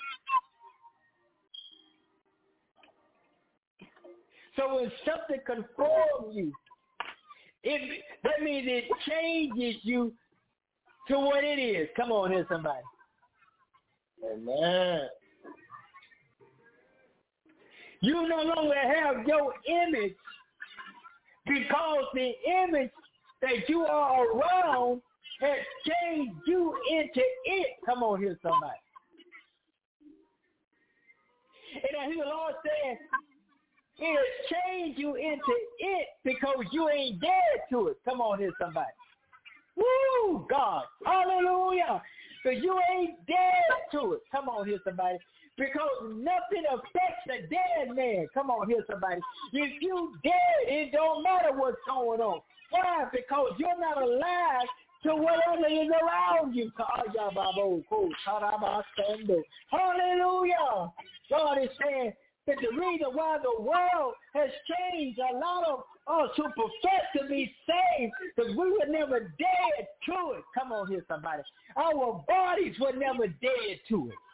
So when something conforms you, it, that means it changes you to what it is. Come on here, somebody. Amen. You no longer have your image, because the image that you are around has changed you into it. Come on here, somebody. And I hear the Lord saying, it has changed you into it because you ain't dead to it. Come on here, somebody. Woo, God. Hallelujah. Because you ain't dead to it. Come on here, somebody. Because nothing affects a dead man. Come on here, somebody. If you dead, it don't matter what's going on. Why? Because you're not alive to whatever is around you. Hallelujah. God is saying that the reason why the world has changed a lot of us who profess to be saved, because we were never dead to it. Come on here, somebody. Our bodies were never dead to it.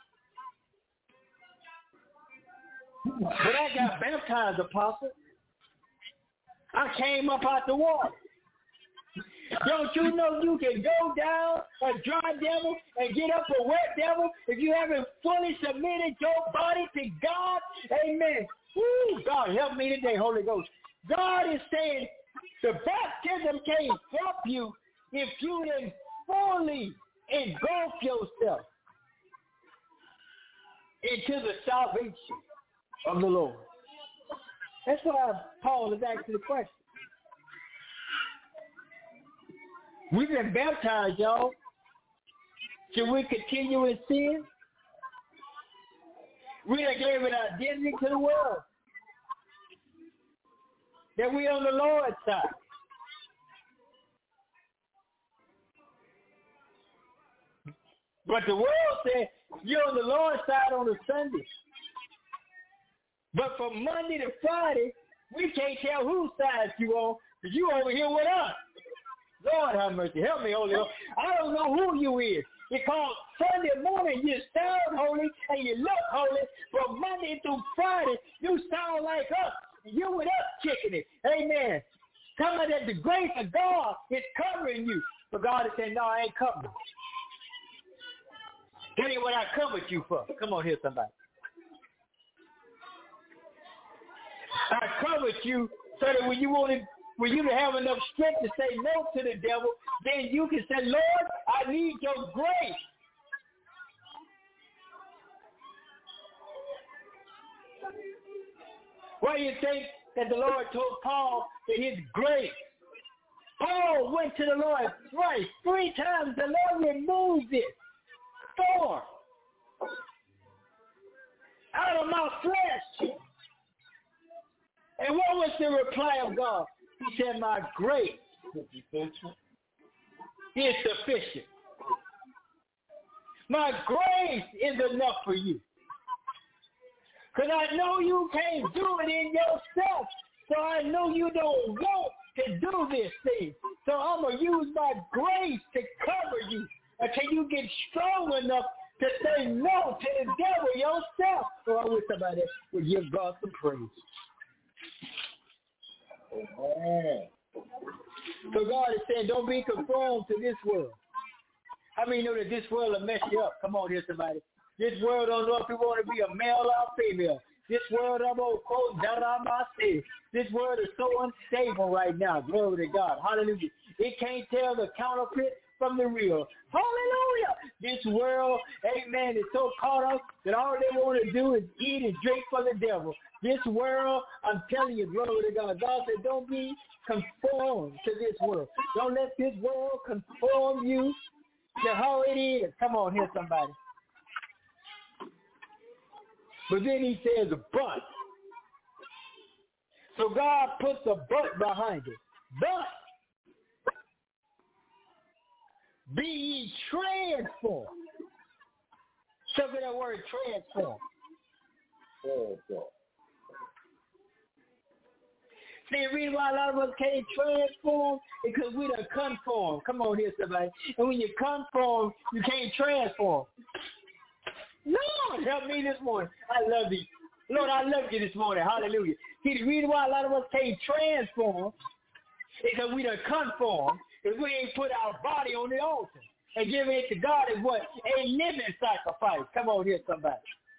But I got baptized, Apostle. I came up out the water. Don't you know you can go down a dry devil and get up a wet devil if you haven't fully submitted your body to God? Amen. Woo, God, help me today, Holy Ghost. God is saying the baptism can't help you if you didn't fully engulf yourself into the salvation of the Lord. That's why Paul is asking the question. We've been baptized, y'all. Should we continue in sin? We have gave an identity to the world that we on the Lord's side. But the world said you're on the Lord's side on a Sunday. But from Monday to Friday, we can't tell whose side you on, because you over here with us. Lord have mercy. Help me, Holy Ghost. I don't know who you is. Because Sunday morning you sound holy and you look holy, but Monday through Friday you sound like us. You with us kicking it. Amen. Coming that the grace of God is covering you. But God is saying, no, I ain't covering. Tell you what I covered you for. Come on here, somebody. I covered you so that when you wanted, when you have enough strength to say no to the devil, then you can say, Lord, I need your grace. Why do you think that the Lord told Paul that his grace? Paul went to the Lord twice, three times. The Lord removed it. Four. Out of my flesh. And what was the reply of God? He said, my grace is sufficient. My grace is enough for you. Because I know you can't do it in yourself. So I know you don't want to do this thing. So I'm going to use my grace to cover you until you get strong enough to say no to the devil yourself. So I wish somebody would give God some praise. Amen. So God is saying, don't be conformed to this world. How many know that this world will mess you up? Come on here, somebody. This world don't know if you want to be a male or female. This world, I'm going to quote, this world is so unstable right now. Glory to God. Hallelujah. It can't tell the counterfeit from the real. Hallelujah. This world, amen, is so caught up that all they want to do is eat and drink for the devil. This world, I'm telling you, glory to God. God said, don't be conformed to this world. Don't let this world conform you to how it is. Come on here, somebody. But then he says, but. So God puts a but behind it. But be ye transformed. Look at that word, transform. Transform. See, the reason why a lot of us can't transform is because we done conform. Come on here, somebody. And when you conform, you can't transform. Lord, help me this morning. I love you. Lord, I love you this morning. Hallelujah. See, the reason why a lot of us can't transform is because we done conform, because we ain't put our body on the altar. And giving it to God is what? A living sacrifice. Come on here, somebody.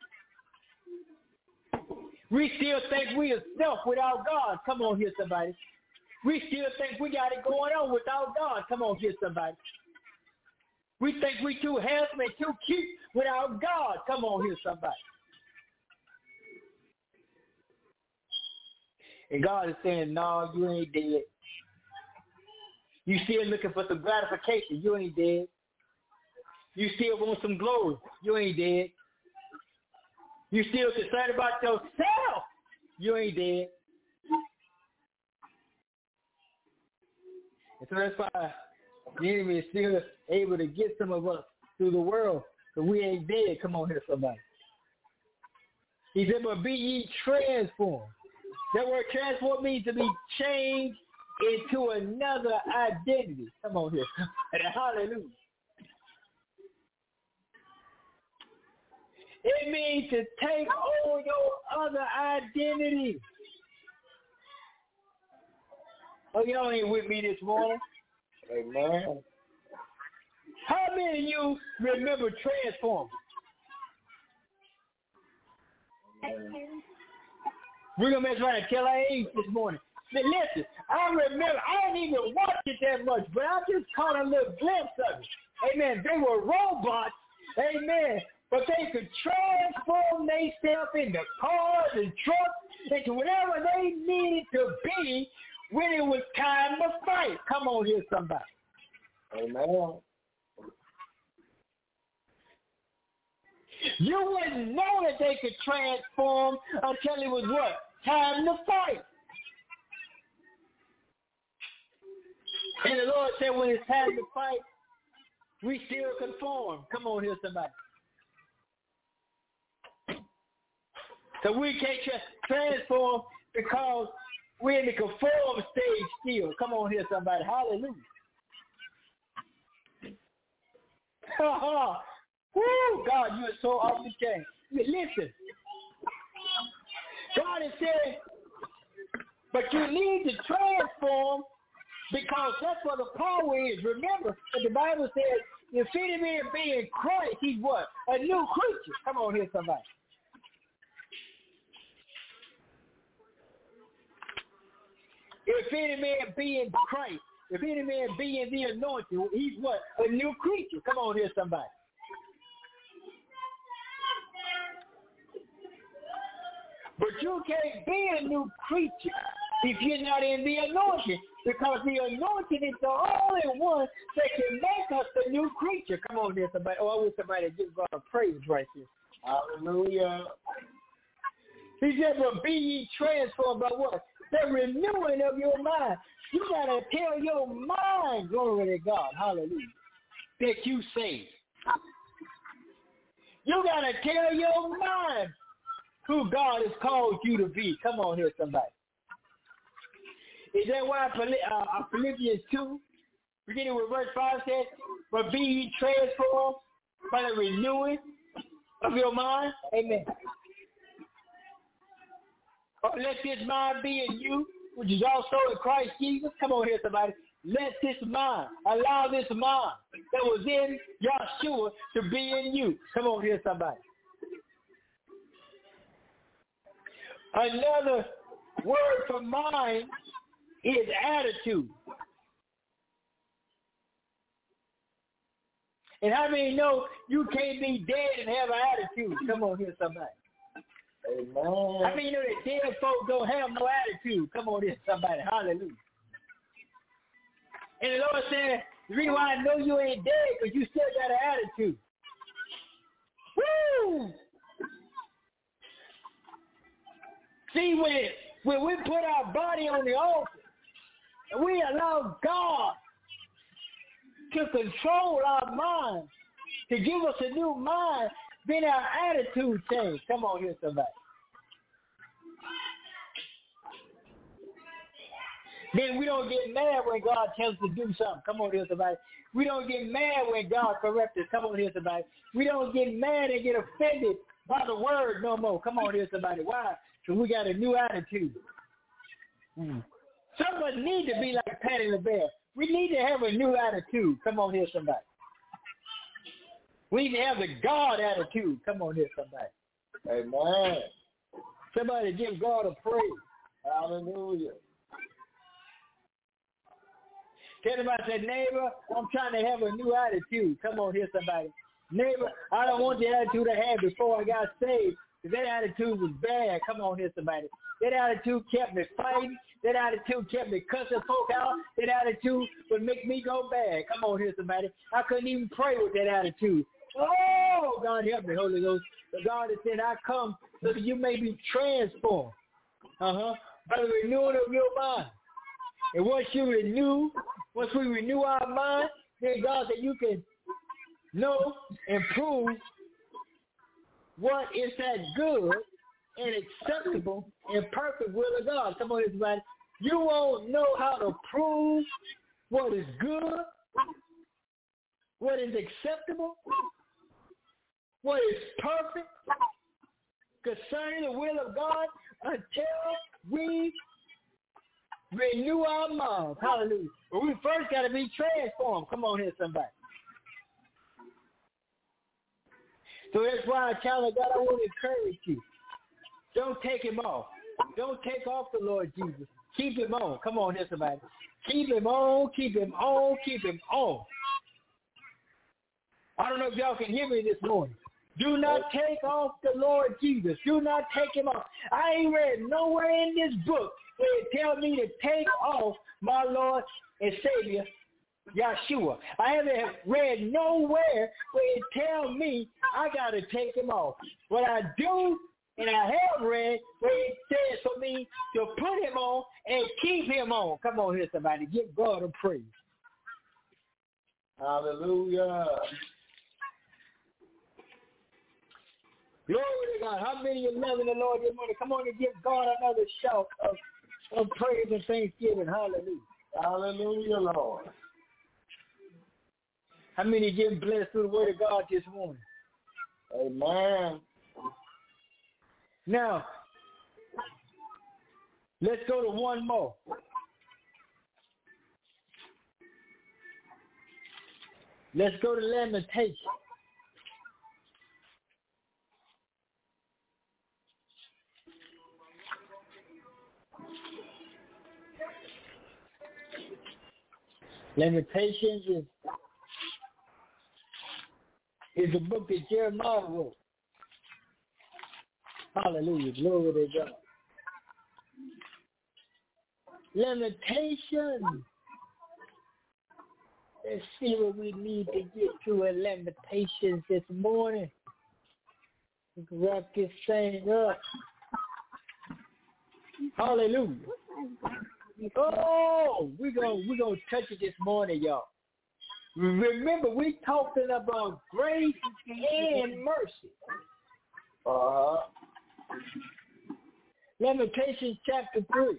We still think we are self without God. Come on here, somebody. We still think we got it going on without God. Come on here, somebody. We think we too handsome and too cute without God. Come on here, somebody. And God is saying, no, you ain't dead. You still looking for some gratification. You ain't dead. You still want some glory. You ain't dead. You still concerned about yourself. You ain't dead. And so that's why The enemy is still able to get some of us through the world, but we ain't dead. Come on here, somebody. He said, but be ye transformed. That word transform means to be changed into another identity. Come on here. Hallelujah. It means to take on your other identity. Oh, y'all ain't with me this morning? Amen. How many of you remember Transform? We're going to mess around and tell our age this morning. Now, listen, I remember, I didn't even watch it that much, but I just caught a little glimpse of it. Amen. They were robots. Amen. But they could transform themselves into cars and trucks, into whatever they needed to be when it was time to fight. Come on here, somebody. Amen. You wouldn't know that they could transform until it was what? Time to fight. And the Lord said when it's time to fight, we still conform. Come on here, somebody. So we can't tra- transform because we're in the conform stage still. Come on here, somebody. Hallelujah. Woo, God, you are so off the chain. Listen. God has said, but you need to transform because that's what the power is. Remember, the Bible says, if any man be in Christ, he's what? A new creature. Come on here, somebody. If any man be in Christ, if any man be in the anointing, he's what? A new creature. Come on here, somebody. But you can't be a new creature if you're not in the anointing, because the anointing is the only one that can make us a new creature. Come on here, somebody. Oh, I wish somebody would give God a praise right here. Hallelujah. He said, but be ye transformed by what? The renewing of your mind. You got to tell your mind, glory to God, hallelujah, that you saved. You got to tell your mind who God has called you to be. Come on here, somebody. Is that why uh, Philippians two, beginning with verse five says, but be ye transformed by the renewing of your mind? Amen. Or let this mind be in you, which is also in Christ Jesus. Come on here, somebody. Let this mind, allow this mind that was in Yahshua to be in you. Come on here, somebody. Another word for mind is attitude. And how many know you can't be dead and have an attitude? Come on here, somebody. Amen. How many know that dead folks don't have no attitude? Come on here, somebody. Hallelujah. And the Lord said, the reason why I know you ain't dead because you still got an attitude. Woo! See, when, when we put our body on the altar and we allow God to control our mind, to give us a new mind, then our attitude change. Come on here, somebody. Then we don't get mad when God tells us to do something. Come on here, somebody. We don't get mad when God corrects us. Come on here, somebody. We don't get mad and get offended by the word no more. Come on here, somebody. Why? Because we got a new attitude. Mm. Some of us need to be like Patty LaBelle. We need to have a new attitude. Come on here, somebody. We need to have the God attitude. Come on here, somebody. Amen. Somebody give God a praise. Hallelujah. Tell somebody, say, neighbor, I'm trying to have a new attitude. Come on here, somebody. Neighbor, I don't want the attitude I had before I got saved, because that attitude was bad. Come on here, somebody. That attitude kept me fighting. That attitude kept me cussing folk out. That attitude would make me go bad. Come on here, somebody. I couldn't even pray with that attitude. Oh, God help me, Holy Ghost. But God has said, I come so that you may be transformed. Uh-huh. By the renewing of your mind. And once you renew, once we renew our mind, Dear God, that you can know and prove what is that good and acceptable and perfect will of God. Come on, everybody. You won't know how to prove what is good, what is acceptable, what is perfect concerning the will of God until we renew our minds. Hallelujah. But we first got to be transformed. Come on here, somebody. So that's why, child of God, I want to encourage you. Don't take him off. Don't take off the Lord Jesus. Keep him on. Come on here, somebody. Keep him on, keep him on, keep him on. I don't know if y'all can hear me this morning. Do not take off the Lord Jesus. Do not take him off. I ain't read nowhere in this book where it tells me to take off my Lord and Savior, Yeshua. I haven't read nowhere where it tells me I got to take him off. What I do, and I have read where it says for me to put him on and keep him on. Come on here, somebody. Give God a praise. Hallelujah. Glory to God. How many of you loving the Lord this morning? Come on and give God another shout of, of praise and thanksgiving. Hallelujah. Hallelujah, Lord. How many getting blessed through the word of God this morning? Amen. Now, let's go to one more. Let's go to Lamentation. Lamentations is, is a book that Jeremiah wrote. Hallelujah. Glory to God. Lamentation. Let's see what we need to get to in Lamentations this morning. We can wrap this thing up. Hallelujah. Oh, we're going we're gonna touch it this morning, y'all. Remember, we talking about grace and mercy. Uh-huh. Lamentations chapter three.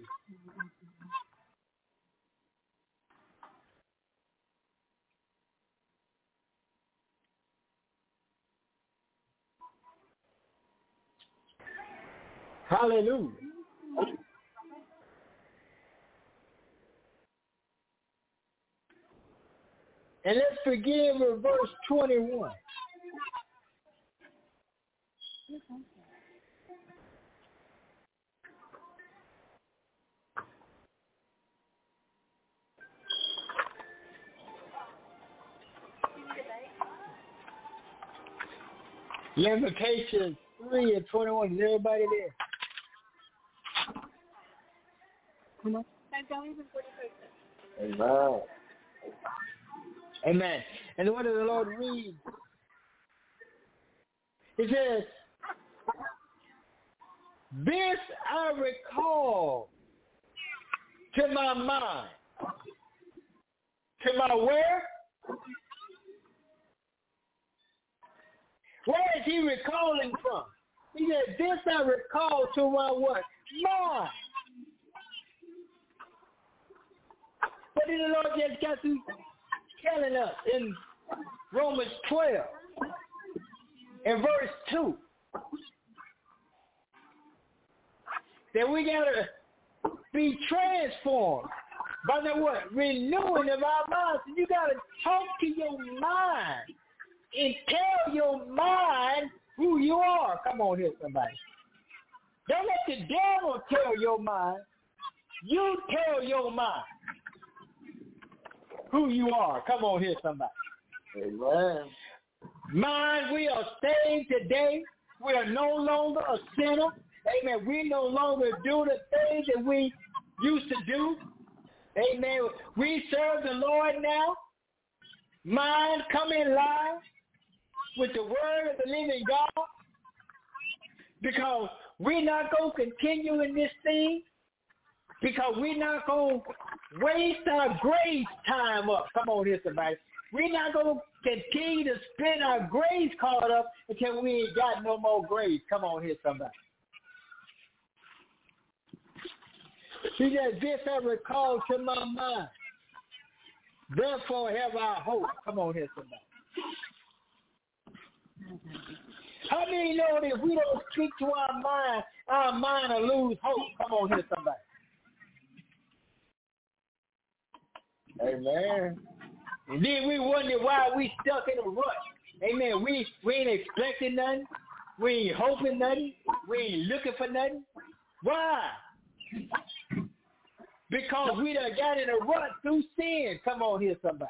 Hallelujah. And let's begin with verse twenty-one. Lamentations three and twenty-one. Is everybody there? Amen. Amen. And the word of the Lord reads, it says, this I recall to my mind. To my where? Where is he recalling from? He said, this I recall to my what? Mind. But then the Lord just got to telling us in Romans twelve and verse two that we got to be transformed by the what? Renewing of our minds. And you got to talk to your mind and tell your mind who you are. Come on here, somebody. Don't let the devil tell your mind. You tell your mind who you are. Come on here, somebody. Amen. Mind, we are saved today. We are no longer a sinner. Amen. We no longer do the things that we used to do. Amen. We serve the Lord now. Mind, come in line with the word of the living God, because we're not going to continue in this thing, because we're not going to waste our grace time up. Come on here, somebody. We're not going to continue to spend our grace card up until we ain't got no more grace. Come on here, somebody. He said, this I recall to my mind. Therefore have I hope. Come on here, somebody. How many know that if we don't speak to our mind, our mind will lose hope? Come on here, somebody. Amen. And then we wonder why we stuck in a rut. Amen. We we ain't expecting nothing. We ain't hoping nothing. We ain't looking for nothing. Why? Because we done got in a rut through sin. Come on here, somebody.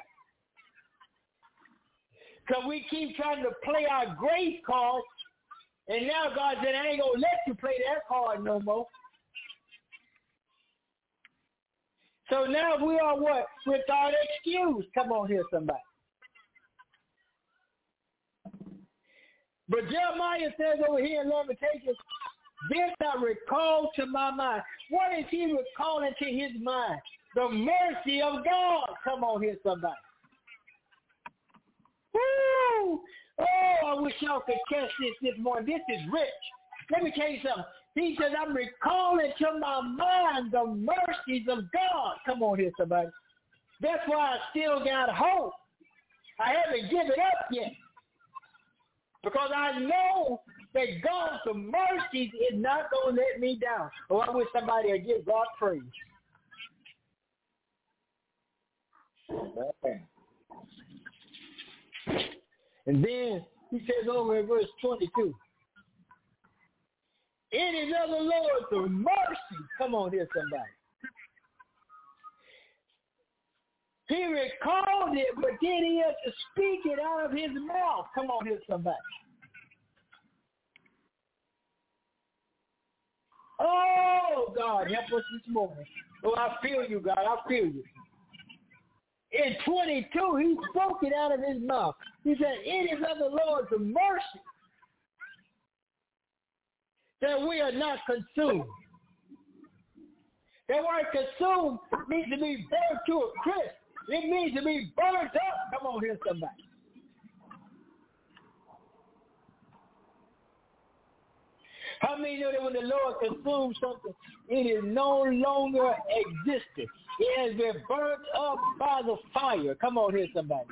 Because we keep trying to play our grace card, and now God said, I ain't going to let you play that card no more. So now we are what? Without excuse. Come on here, somebody. But Jeremiah says over here in Lamentations, this I recall to my mind. What is he recalling to his mind? The mercy of God. Come on here, somebody. Woo! Oh, I wish y'all could catch this this morning. This is rich. Let me tell you something. He says, I'm recalling to my mind the mercies of God. Come on here, somebody. That's why I still got hope. I haven't given up yet. Because I know that God's mercies is not going to let me down. Oh, I wish somebody would give God praise. Amen. And then he says over in verse twenty-two, it is of the Lord the mercy. Come on here, somebody. He recalled it, but then he had to speak it out of his mouth. Come on here, somebody. Oh, God, help us this morning. Oh, I feel you, God. I feel you. In twenty-two, he spoke it out of his mouth. He said, it is of the Lord's mercy that we are not consumed. That word consumed means to be burned to a crisp. It means to be burnt up. Come on here, somebody. How many know that when the Lord consumes something, it is no longer existent? It has been burnt up by the fire. Come on here, somebody.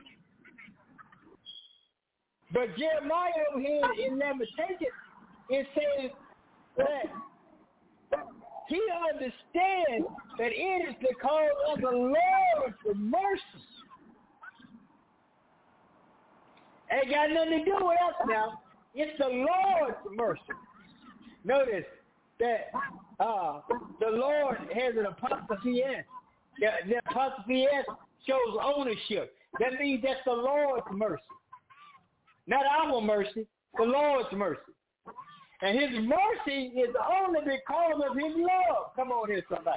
But Jeremiah over here in Lamentations, it says that he understands that it is because of the Lord's mercy. Ain't got nothing to do with us now. It's the Lord's mercy. Notice that uh, the Lord has an apostrophe S. The, the apostrophe S shows ownership. That means that's the Lord's mercy. Not our mercy, the Lord's mercy. And his mercy is only because of his love. Come on here, somebody.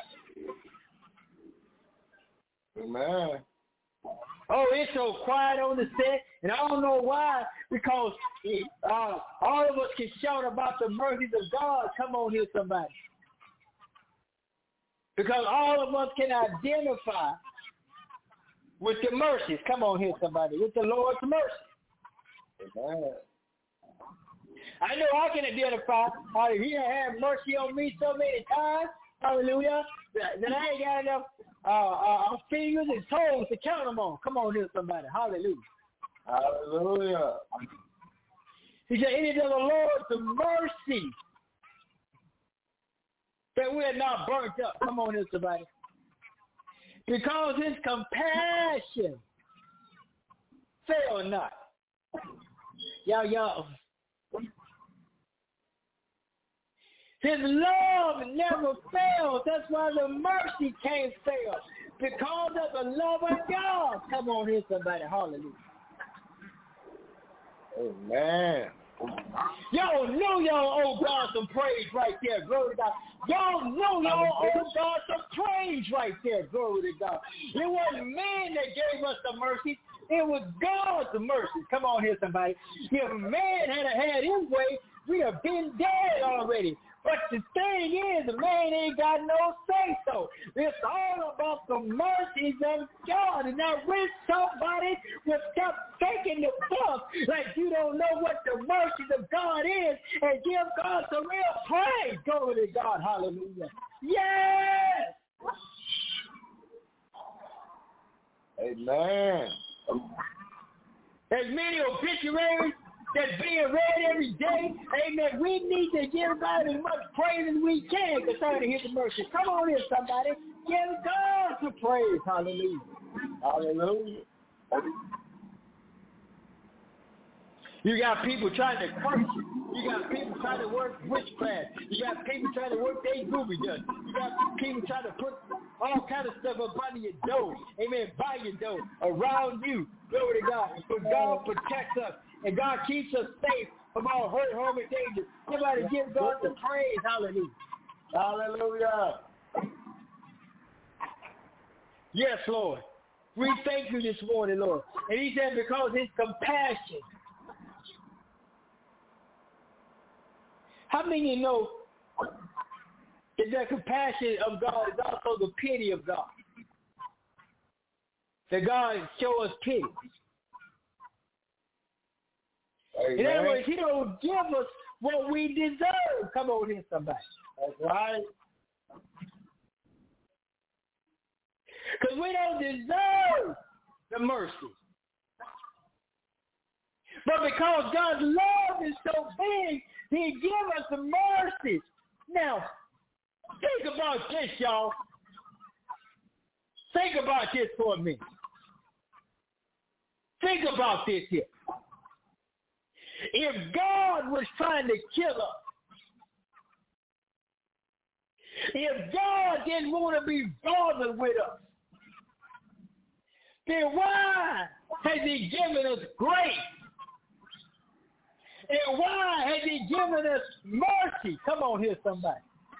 Amen. Oh, it's so quiet on the set, and I don't know why, because uh, all of us can shout about the mercies of God. Come on here, somebody. Because all of us can identify with the mercies. Come on here, somebody, with the Lord's mercy. Amen. I know I can identify how he had mercy on me so many times, hallelujah, that, that I ain't got enough uh, uh, fingers and toes to count them on. Come on here, somebody, hallelujah. Hallelujah. He said, it is of the Lord's mercy that we are not burnt up. Come on here, somebody. Because his compassion fail not. Y'all, y'all. His love never fails. That's why the mercy can't fail. Because of the love of God. Come on here, somebody. Hallelujah. Amen. Y'all know y'all owe God some praise right there. Glory to God. Y'all know y'all owe God some praise right there. Glory to God. It wasn't man that gave us the mercy. It was God's mercy. Come on here, somebody. If man had had his way, we'd have been dead already. But the thing is, the man ain't got no say-so. It's all about the mercies of God. And now when somebody will stop taking the book like you don't know what the mercies of God is and give God some real praise. Glory to God. Hallelujah. Yes! Amen. There's many obituaries that's being read every day. Amen. We need to give God as much praise as we can concerning his mercy. Come on here, somebody. Give God some praise. Hallelujah. Hallelujah. You got people trying to curse you. You got people trying to work witchcraft. You got people trying to work their booby dust. You got people trying to put all kind of stuff up under your door. Amen. By your door. Around you. Glory to God. But God protects us. And God keeps us safe from all hurt, harm, and danger. Somebody give God the praise. Hallelujah. Hallelujah. Yes, Lord. We thank you this morning, Lord. And he said because his compassion. How many of you know that the compassion of God is also the pity of God? That God show us pity. Amen. In other words, he don't give us what we deserve. Come on here, somebody. That's right. Because we don't deserve the mercy. But because God's love is so big, he gives us the mercy. Now, think about this, y'all. Think about this for a minute. Think about this here. If God was trying to kill us, if God didn't want to be bothered with us, then why has he given us grace? And why has he given us mercy? Come on here, somebody.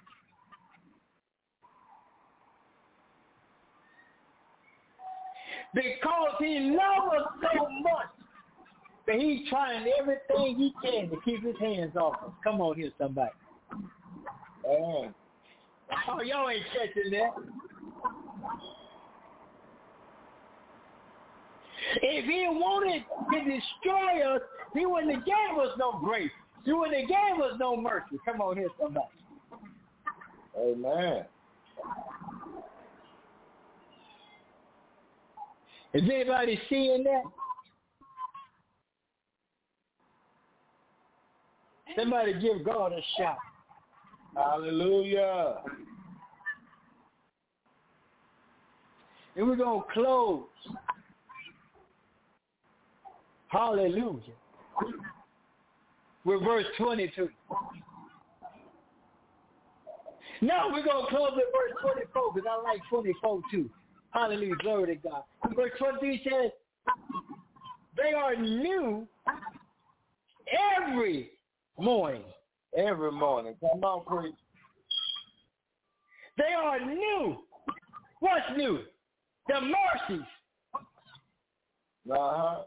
Because he loves us so much that he's trying everything he can to keep his hands off us. Come on here, somebody. Oh, oh y'all ain't catching that. If he wanted to destroy us, he wouldn't have gave us no grace. He wouldn't have gave us no mercy. Come on here, somebody. amen. Is anybody seeing that? Somebody give God a shout. Hallelujah. And we're going to close. Hallelujah. With verse twenty-two. No, we're going to close with verse twenty-four because I like twenty-four too. Hallelujah. Glory to God. Verse twenty-three says, they are new every morning. Every morning. Come on, preach. They are new. What's new? The mercies. Uh-huh.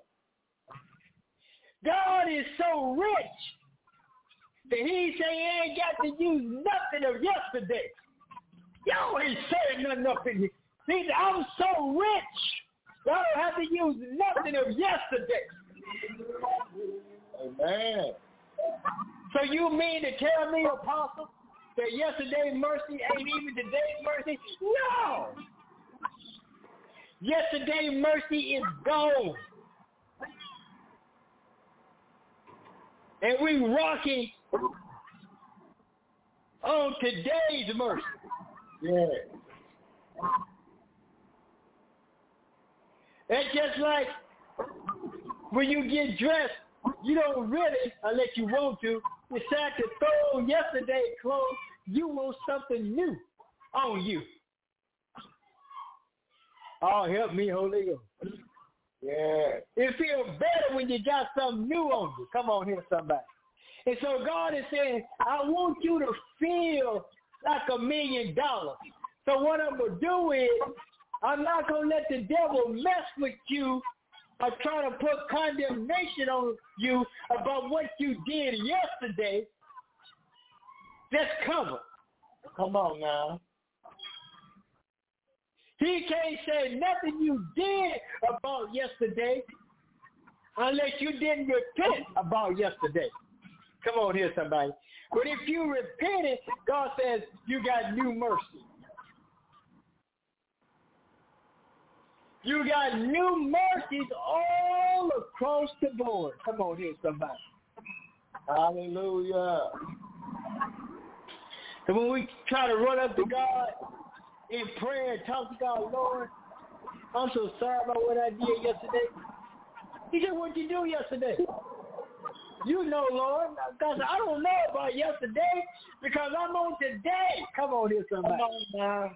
God is so rich that he say he ain't got to use nothing of yesterday. Y'all ain't saying nothing up in here. He said, I'm so rich that I don't have to use nothing of yesterday. Amen. So you mean to tell me, Apostle, that yesterday's mercy ain't even today's mercy? No. Yesterday's mercy is gone. And we rocking on today's mercy. Yeah. It's just like when you get dressed, you don't really, unless you want to, decide to throw on yesterday's clothes. You want something new on you. Oh, help me, Holy Ghost. Yeah. It feels better when you got something new on you. Come on here, somebody. And so God is saying, I want you to feel like a million dollars. So what I'm going to do is, I'm not going to let the devil mess with you or try to put condemnation on you about what you did yesterday. Just cover. Come on now. He can't say nothing you did about yesterday unless you didn't repent about yesterday. Come on here, somebody. But if you repented, God says you got new mercy. You got new mercies all across the board. Come on here, somebody. Hallelujah. And when we try to run up to God in prayer and talk to God, Lord, I'm so sorry about what I did yesterday. He said, what did you do yesterday? You know, Lord. God said, I don't know about yesterday because I'm on today. Come on here, somebody. Come on now.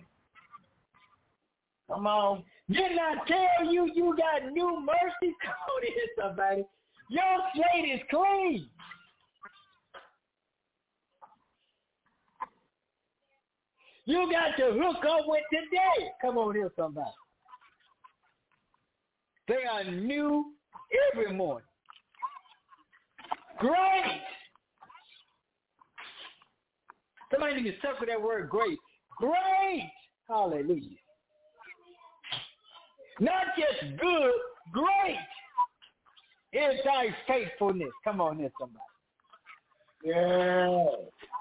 Come on. Didn't I tell you you got new mercy? Come on here, somebody. Your slate is clean. You got to hook up with today. Come on here, somebody. They are new every morning. Great. Somebody need to circle that word great. Great. Hallelujah. Not just good, great is thy faithfulness. Come on here, somebody. Yeah.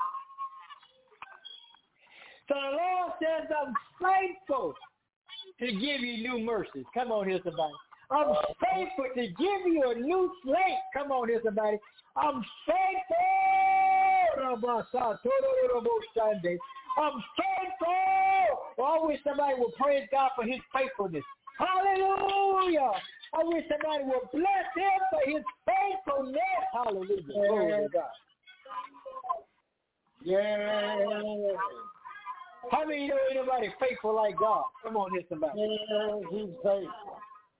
So the Lord says, I'm faithful to give you new mercies. Come on here, somebody. I'm faithful to give you a new slate. Come on here, somebody. I'm faithful. I'm faithful. I wish somebody would praise God for his faithfulness. Hallelujah. I wish somebody would bless him for his faithfulness. Hallelujah. Yeah. Glory to God. Yeah. How many know anybody faithful like God? Come on here, somebody. Yeah, he's faithful.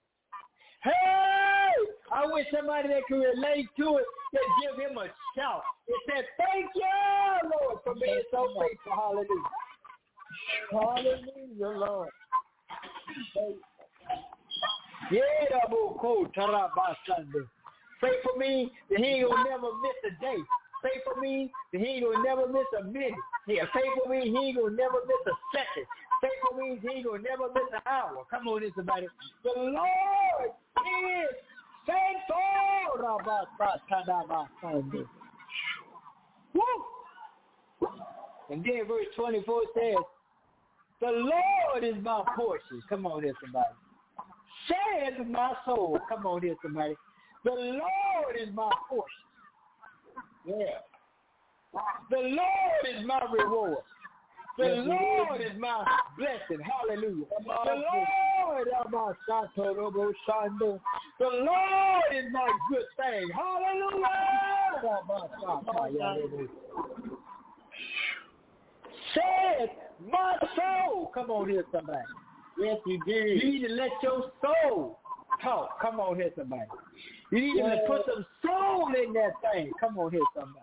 Hey! I wish somebody that could relate to it that give him a shout. It said, thank you, Lord, for being so faithful. Hallelujah. Hallelujah, Lord. Yeah, that will cool. Pray for me that he ain't gonna never miss a day. Pray for me that he ain't gonna never miss a minute. Yeah, pray for me he ain't gonna never miss a second. Pray for me he ain't gonna never miss an hour. Come on, in somebody. The Lord is faithful. Woo! And then verse twenty-four says, the Lord is my portion. Come on here, somebody. Says my soul. Come on here, somebody. The Lord is my portion. Yeah. The Lord is my reward. The Lord is my blessing. Hallelujah. The Lord is my Shando. The Lord is my good thing. Hallelujah. Said my soul. Come on here, somebody. Yes, you did. You need to let your soul talk. Come on here, somebody. You need yeah. to put some soul in that thing. Come on here, somebody.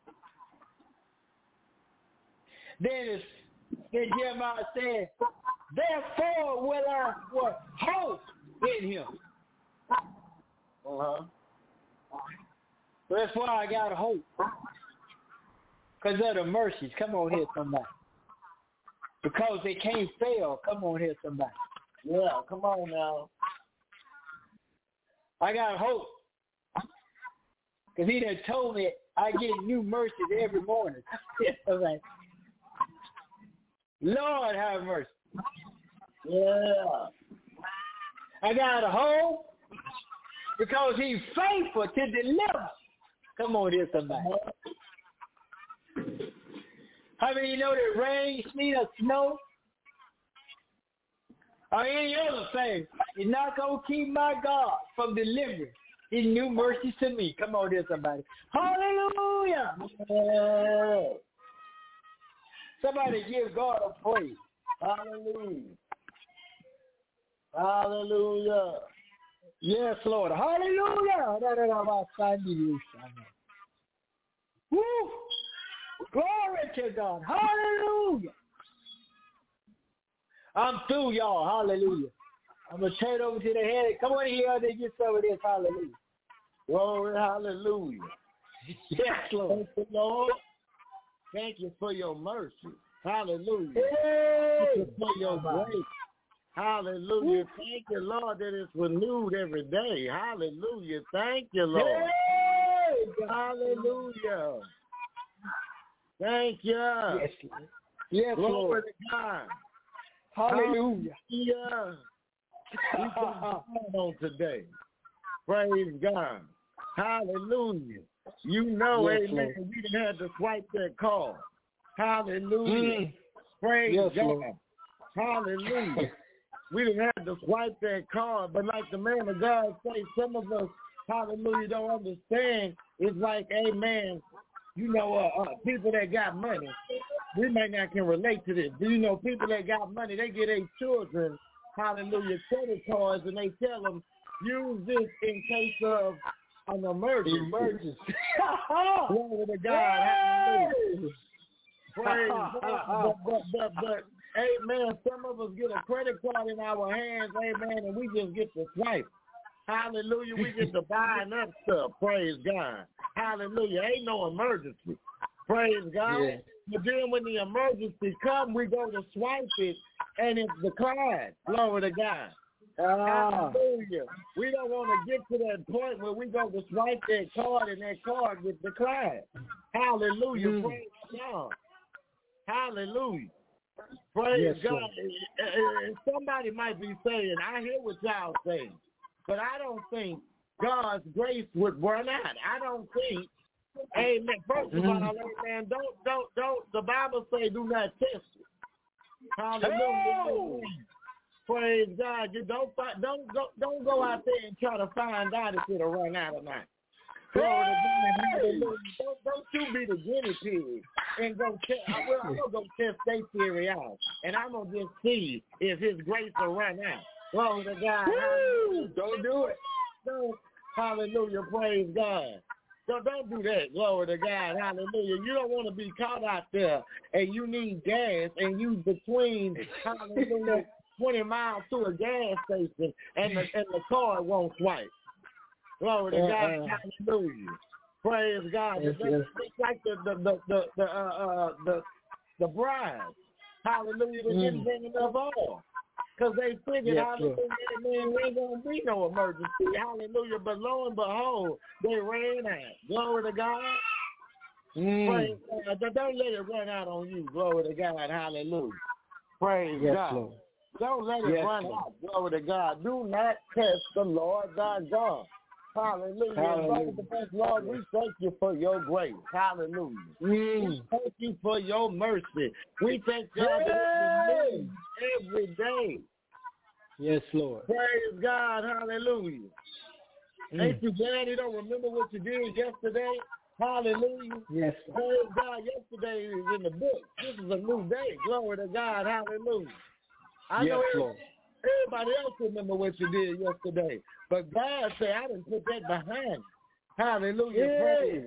Then, it's, then Jeremiah said, therefore will I what, hope in him. Uh-huh. So that's why I got hope. Because of the mercies. Come on here, somebody. Because they can't fail. Come on here, somebody. Yeah, come on now. I got hope. Because he done told me I get new mercies every morning. Like, Lord have mercy. Yeah. I got a hope because he's faithful to deliver. Come on here, somebody. How many of you know that rain, sleet, or snow, or any other thing, is not going to keep my God from delivering his new mercies to me? Come on here, somebody. Hallelujah. Yeah. Somebody give God a praise. Hallelujah. Hallelujah. Yes, Lord. Hallelujah. Woo. Glory to God. Hallelujah. I'm through, y'all. Hallelujah. I'm going to turn it over to the head. Come on here and get some of this. Hallelujah. Glory, hallelujah. Yes, Lord. Thank you, Lord. Thank you for your mercy. Hallelujah. Hey. Thank you for your grace. Hallelujah. Thank you, Lord, that it's renewed every day. Hallelujah. Thank you, Lord. Hey. Hallelujah. Thank you. Yes, Lord. Yes, Glory Lord. to God. Hallelujah. Hallelujah. We thank God on today. Praise God. Hallelujah. You know, Yes, amen, Lord. we didn't have to swipe that card. Hallelujah. Mm. Praise Yes, God. Lord. Hallelujah. We didn't have to swipe that card, but like the man of God say, some of us, hallelujah, don't understand. It's like, amen, you know, uh, uh, people that got money, we might not can relate to this. Do you know people that got money, they get their children, hallelujah, credit cards, and they tell them, use this in case of an emergency. Emergency. Glory to God. Hallelujah. Praise God. But, but, but, but, amen, some of us get a credit card in our hands, amen, and we just get to swipe. Hallelujah. We get to buying up stuff. Praise God. Hallelujah. Ain't no emergency. Praise God. Yeah. But then when the emergency comes, we go to swipe it, and it's declined. Glory to God. Ah. Hallelujah. We don't want to get to that point where we go to swipe that card, and that card gets declined. Hallelujah. Mm. Praise God. Hallelujah. Praise yes, God. And somebody might be saying, I hear what y'all saying, but I don't think God's grace would run out. I don't think, amen. First of all, amen, don't, don't, don't, the Bible say do not test it. Hallelujah. Oh. Praise God. You don't, don't, go, don't go out there and try to find out if it'll run out or not. Glory to God. Hallelujah. Don't, don't you be the guinea pig and go test. I'm going to go test their theory out, and I'm going to just see if his grace will run out. Glory to God. Hallelujah. Don't do it. Don't. Hallelujah. Praise God. So don't do that. Glory to God. Hallelujah. You don't want to be caught out there and you need gas and you between, hallelujah, twenty miles to a gas station and the, and the car won't swipe. Glory to uh, God. Uh, Hallelujah. Praise God. Yes, it's yes. like the the the the the, uh, uh, the, the bride. Hallelujah. They mm. didn't bring enough oil. Because they figured, yes, hallelujah, man, there ain't going to be no emergency. Hallelujah. But lo and behold, they ran out. Glory to God. Mm. Praise God. Don't let it run out on you. Glory to God. Hallelujah. Praise yes, God. Lord. Don't let it yes, run Lord. out. Glory to God. Do not test the Lord thy God. Hallelujah. Hallelujah. Lord, we thank you for your grace. Hallelujah. Mm. We thank you for your mercy. We thank God that it's every day. Yes, Lord. Praise God. Hallelujah. Mm. Ain't you glad you don't remember what you did yesterday? Hallelujah. Yes. Praise God. Yesterday is in the book. This is a new day. Glory to God. Hallelujah. I yes, know Lord. Everybody else remember what you did yesterday. But God said, I didn't put that behind you. Hallelujah. Hey.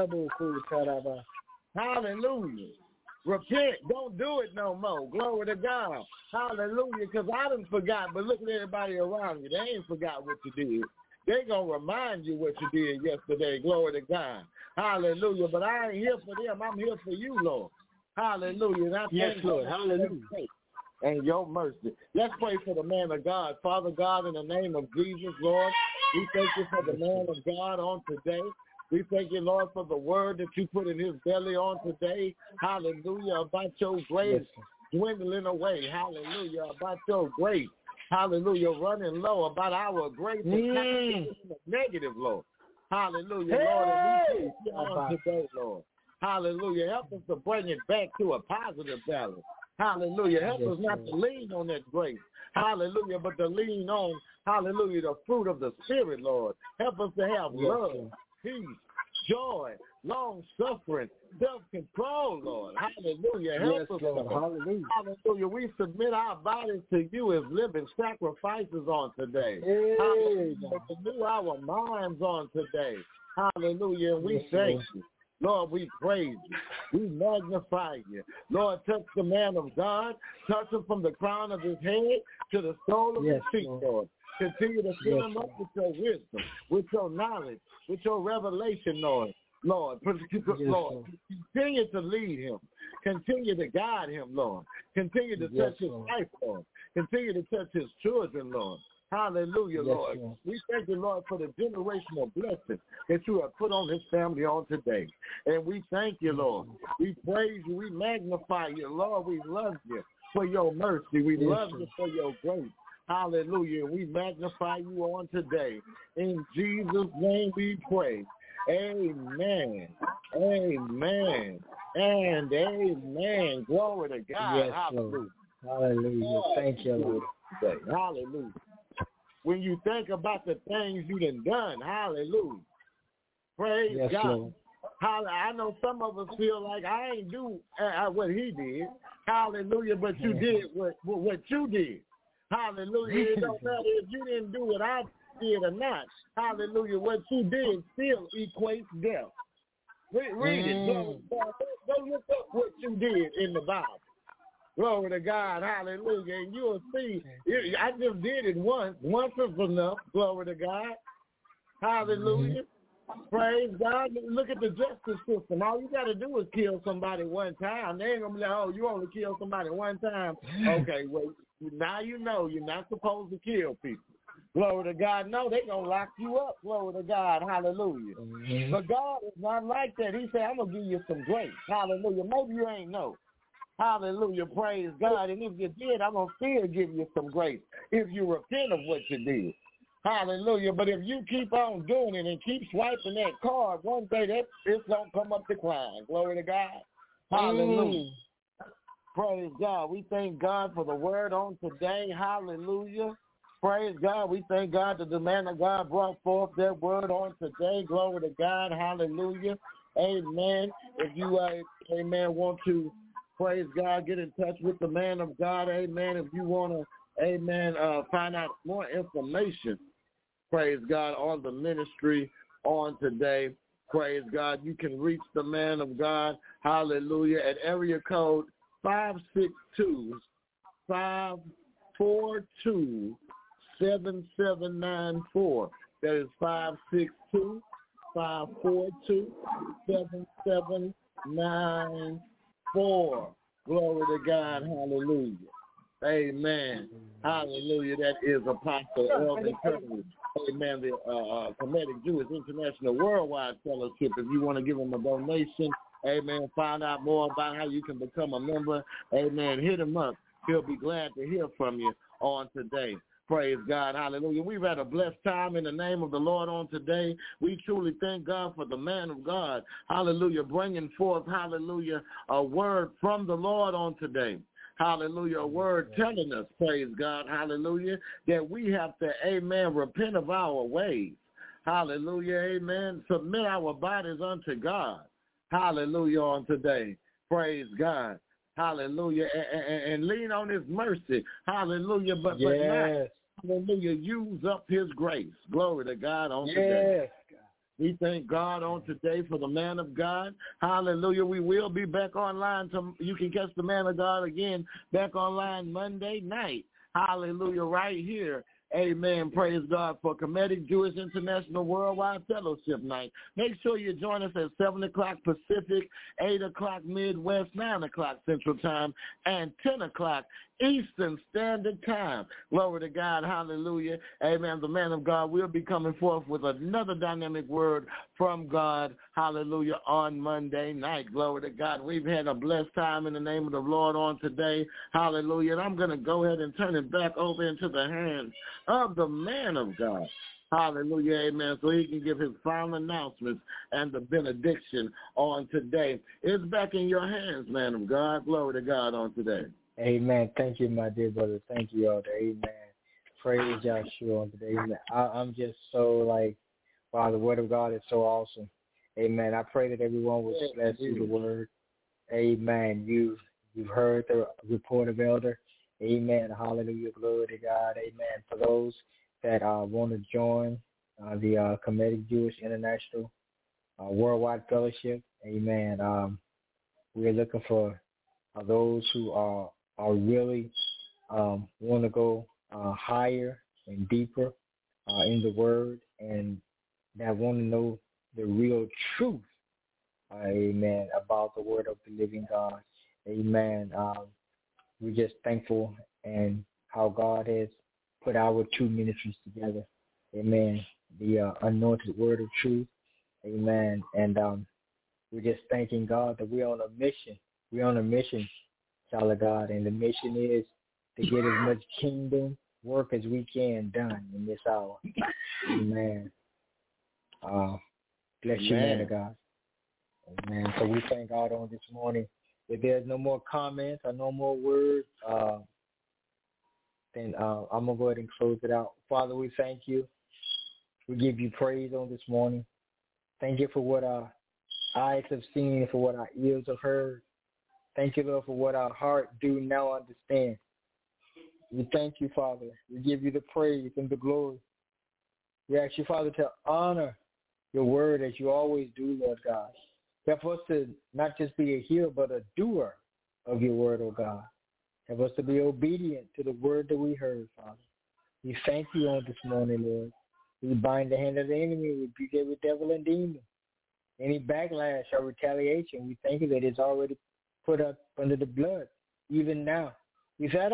Praise. Hallelujah. Repent. Don't do it no more. Glory to God. Hallelujah. Because I done forgot. But look at everybody around you. They ain't forgot what you did. They going to remind you what you did yesterday. Glory to God. Hallelujah. But I ain't here for them. I'm here for you, Lord. Hallelujah. And I yes, Lord. Hallelujah. And your mercy. Let's pray for the man of God. Father God, in the name of Jesus, Lord, we thank you for the man of God on today. We thank you, Lord, for the word that you put in his belly on today. Hallelujah. About your grace yes, dwindling away. Hallelujah. About your grace. Hallelujah. Running low. About our grace. Mm. Negative, Lord. Hallelujah, hey. Lord. And we thank you on today, Lord. Hallelujah. Help us to bring it back to a positive balance. Hallelujah. Help yes, us not Lord. to lean on that grace. Hallelujah. But to lean on, hallelujah, the fruit of the Spirit, Lord. Help us to have yes, love, Lord. peace, joy, long-suffering, self-control, Lord. Hallelujah. Help yes, us, Lord. Lord. Hallelujah. Hallelujah. We submit our bodies to you as living sacrifices on today. Hey. Hallelujah. Renew our minds on today. Hallelujah. And we yes, thank Lord. you. Lord, we praise you. We magnify you. Lord, touch the man of God. Touch him from the crown of his head to the sole of yes, his feet, Lord. Lord. Continue to fill yes, him up with your wisdom, with your knowledge, with your revelation, Lord. Lord. Yes, Lord, continue to lead him. Continue to guide him, Lord. Continue to Yes, touch his Lord. life, Lord. Continue to touch his children, Lord. Hallelujah, Yes, Lord. Lord. We thank you, Lord, for the generational blessing that you have put on his family on today. And we thank you, Lord. We praise you. We magnify you, Lord. We love you for your mercy. We Yes, love Lord. you for your grace. Hallelujah. We magnify you on today. In Jesus' name we pray. Amen. Amen. And amen. Glory to God. Yes, Hallelujah. Lord. Hallelujah. Thank you, Lord. Hallelujah. When you think about the things you done done, hallelujah. Praise Yes, God. Lord. Hall- I know some of us feel like I ain't do uh, what he did. Hallelujah. But you did what, what what you did. Hallelujah. It don't matter if you didn't do what I did or not. Hallelujah. What you did still equates death. Read, read Mm. it. Go, go, go look up what you did in the Bible. Glory to God. Hallelujah. And you'll see. I just did it once. Once is enough. Glory to God. Hallelujah. Mm-hmm. Praise God. Look at the justice system. All you got to do is kill somebody one time. They ain't going to be like, oh, you only kill somebody one time. Okay, well, now you know you're not supposed to kill people. Glory to God. No, they're going to lock you up. Glory to God. Hallelujah. Mm-hmm. But God is not like that. He said, I'm going to give you some grace. Hallelujah. Maybe you ain't know. Hallelujah. Praise God. And if you did, I'm going to still give you some grace if you repent of what you did. Hallelujah. But if you keep on doing it and keep swiping that card, one day that it's going to come up to crying. Glory to God. Hallelujah. Mm. Praise God. We thank God for the word on today. Hallelujah. Praise God. We thank God that the man of God brought forth that word on today. Glory to God. Hallelujah. Amen. If you, uh, amen, want to, praise God, get in touch with the man of God. Amen. If you want to, amen, uh, find out more information, praise God, on the ministry on today. Praise God. You can reach the man of God. Hallelujah. At area code five six two, five four two, seven seven nine four. That is five six two, five four two, seven seven nine four. Glory to God. Hallelujah. Amen. Hallelujah. That is Apostle Elvin Curtis. Amen. The uh, Kemetic Jewish International Worldwide Fellowship. If you want to give him a donation, amen, find out more about how you can become a member, amen, hit him up. He'll be glad to hear from you on today. Praise God. Hallelujah. We've had a blessed time in the name of the Lord on today. We truly thank God for the man of God. Hallelujah. Bringing forth, hallelujah, a word from the Lord on today. Hallelujah. A word telling us, praise God, hallelujah, that we have to, amen, repent of our ways. Hallelujah. Amen. Submit our bodies unto God. Hallelujah on today. Praise God. Hallelujah. And, and, and lean on his mercy. Hallelujah. But, yes. but not, hallelujah, use up his grace. Glory to God on yes. today. We thank God on today for the man of God. Hallelujah. We will be back online. To, you can catch the man of God again back online Monday night. Hallelujah. Right here. Amen. Praise God for Kemetic Jewish International Worldwide Fellowship Night. Make sure you join us at seven o'clock Pacific, eight o'clock Midwest, nine o'clock Central Time, and ten o'clock Eastern Standard Time. Glory to God. Hallelujah. Amen. The man of God will be coming forth with another dynamic word from God. Hallelujah. On Monday night. Glory to God. We've had a blessed time in the name of the Lord on today. Hallelujah. And I'm going to go ahead and turn it back over into the hands of the man of God. Hallelujah, amen. So he can give his final announcements and the benediction on today. It's back in your hands, man of God. Glory to God on today. Amen. Thank you, my dear brother. Thank you, Elder. Amen. Praise Yahshua on today. Amen. I, I'm just so like, wow, the word of God is so awesome. Amen. I pray that everyone was blessed through the word. Amen. You've, you've heard the report of Elder. Amen. Hallelujah. Glory to God. Amen. For those that uh, want to join uh, the uh, Kemetic Jewish International uh, Worldwide Fellowship, amen. Um, we're looking for uh, those who are are really um, want to go uh, higher and deeper uh, in the Word, and that want to know the real truth uh, amen, about the word of the living God. Amen. Um, we're just thankful and how God has put our two ministries together. Amen. The uh, anointed word of truth. Amen. And um, we're just thanking God that we're on a mission. We're on a mission, child of God, and the mission is to get as much kingdom work as we can done in this hour. Amen. Uh, bless you, man of God. Amen. So we thank God on this morning. If there's no more comments or no more words, uh, then uh, I'm going to go ahead and close it out. Father, we thank you. We give you praise on this morning. Thank you for what our eyes have seen and for what our ears have heard. Thank you, Lord, for what our heart do now understand. We thank you, Father. We give you the praise and the glory. We ask you, Father, to honor your word as you always do, Lord God. Help us to not just be a hearer, but a doer of your word, oh God. Help us to be obedient to the word that we heard, Father. We thank you on this morning, Lord. We bind the hand of the enemy. We rebuke every devil and demon. Any backlash or retaliation, we thank you that it's already put up under the blood, even now. We thank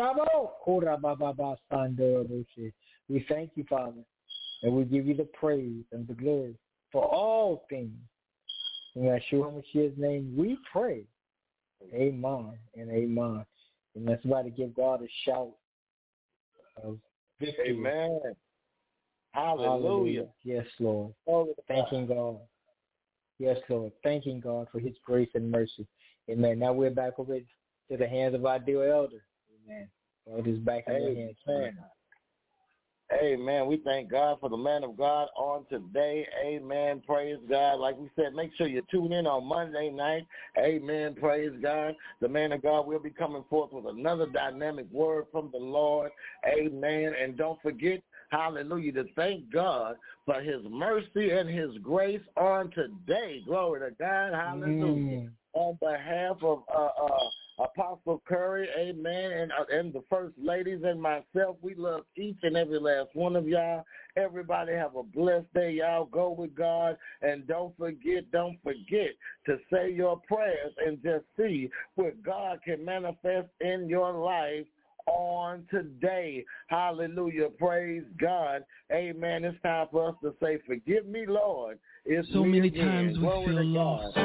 you, Father, and we give you the praise and the glory for all things. In Yeshua HaMashiach's name, we pray. Amen and amen. And that's about to give God a shout of victory. Amen. Hallelujah. Hallelujah. Yes, Lord. Thanking God. Yes, Lord. Thanking God for his grace and mercy. Amen. Now we're back over to the hands of our dear elder. Amen. God is back in your hands. Amen. Amen. We thank God for the man of God on today. Amen. Praise God. Like we said, make sure you tune in on Monday night. Amen. Praise God. The man of God will be coming forth with another dynamic word from the Lord. Amen. And don't forget, hallelujah, to thank God for his mercy and his grace on today. Glory to God. Hallelujah. Mm. On behalf of uh, uh, Apostle Curry, amen, and, uh, and the first ladies and myself, we love each and every last one of y'all. Everybody have a blessed day. Y'all go with God, and don't forget, don't forget to say your prayers and just see what God can manifest in your life on today. Hallelujah. Praise God. Amen. It's time for us to say, forgive me, Lord. It's so me many again. times we Glory feel lost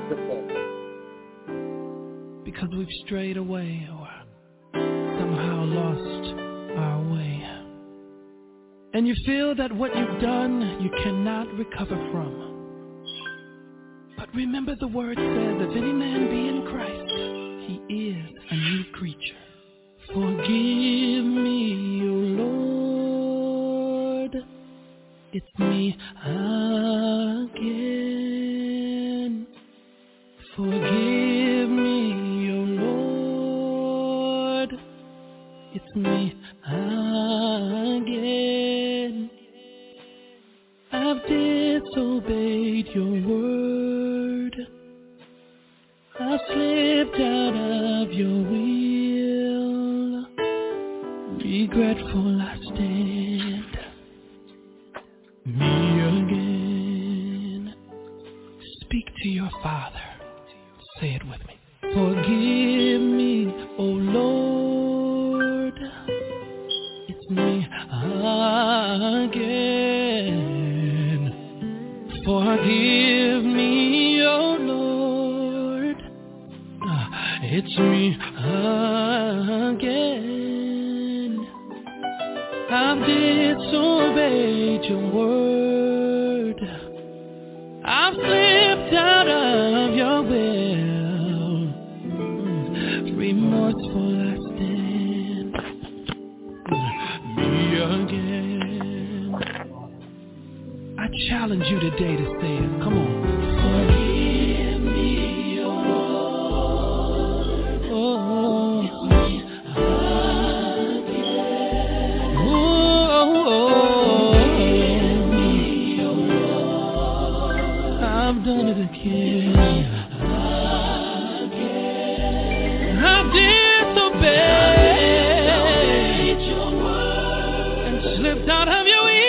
because we've strayed away or somehow lost our way. And you feel that what you've done you cannot recover from. But remember, the word says, if any man be in Christ, he is a new creature. Forgive me, O Lord, it's me again. Forgive me, O Lord, it's me again. I've disobeyed your word. I've slipped out of your will. Regretful I stand. Me again. Speak to your Father. Say it with me. Forgive me, O Lord. It's me again. Forgive me, O Lord. It's me again. I've disobeyed your word. I've slipped out of your will. Remorseful I stand. Me again. I challenge you today to say it. Come on. Forgive me, O Lord. Oh, it's me again. Oh, oh, oh. Forgive me, O Lord. I've done it again. Again. I've disobeyed your word and slipped out of your will.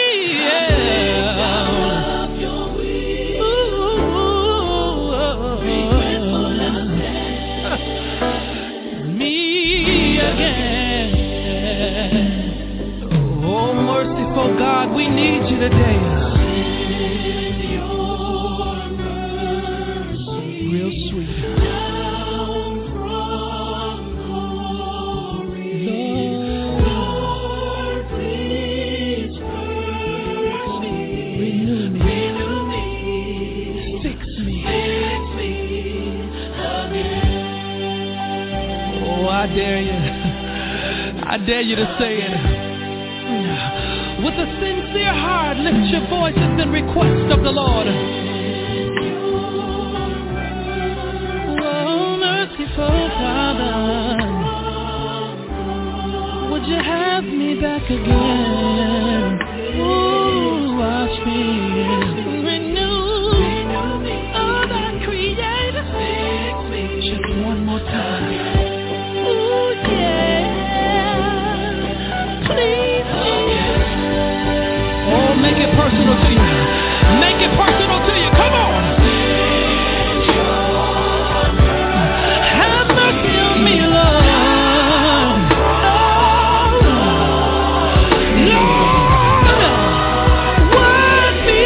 sweet. Down from glory, Lord, please purge me, renew me, renew me, fix me, fix me again. Oh, I dare you. I dare you to say it. With a sincere heart, lift your voices in request of the Lord. Oh, merciful Father, would you have me back again? Ooh, wash me, renew, all that created. Just one more time. Ooh, yeah. Please, Jesus. Oh, make it personal to you. Make it personal to you. Come on. Have mercy on me, Lord. Oh, Lord, wash me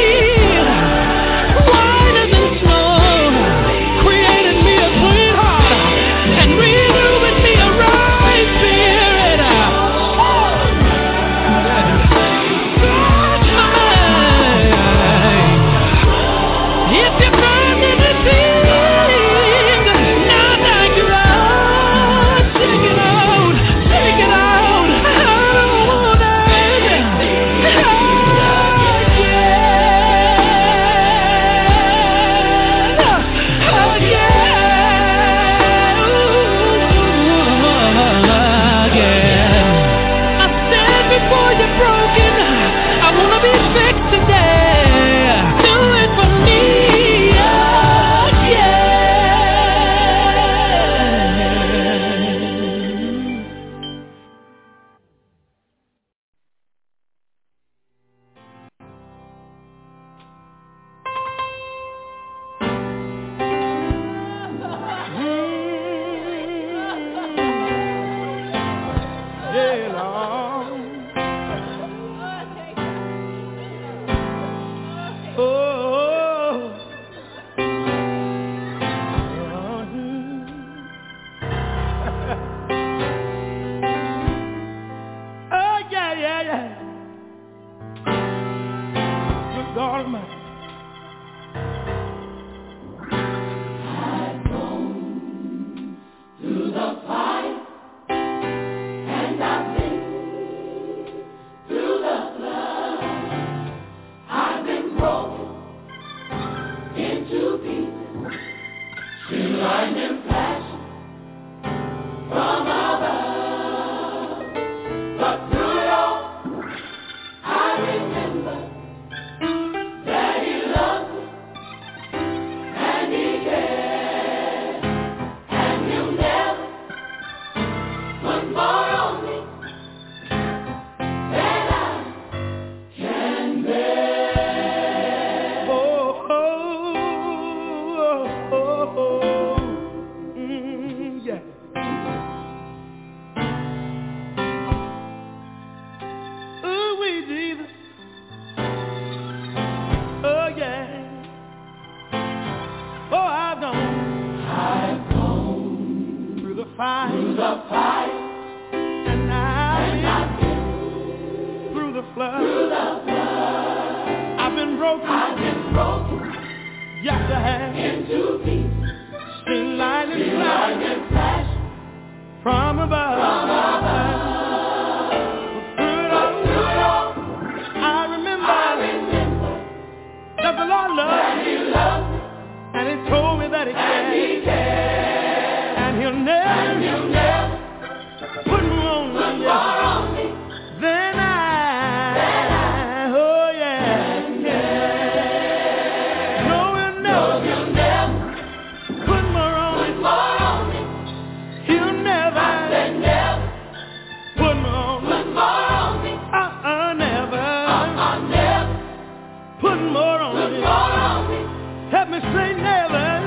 whiter than snow. Created me a clean heart and renewed me a right spirit. If you find anything not like you are, take it out, take it out. I don't want it. Again, I stand before you broken. I wanna be fixed today. Do it for me. Put more on me. Help me say never.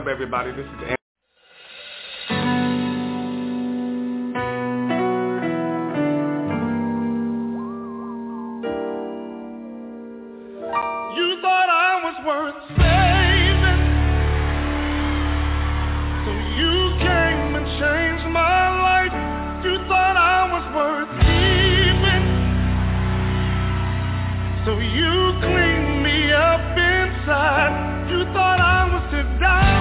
up, everybody? This is Anthony. You thought I was worth saving, so you came and changed my life. You thought I was worth keeping, so you cleaned me up inside. You thought I was to die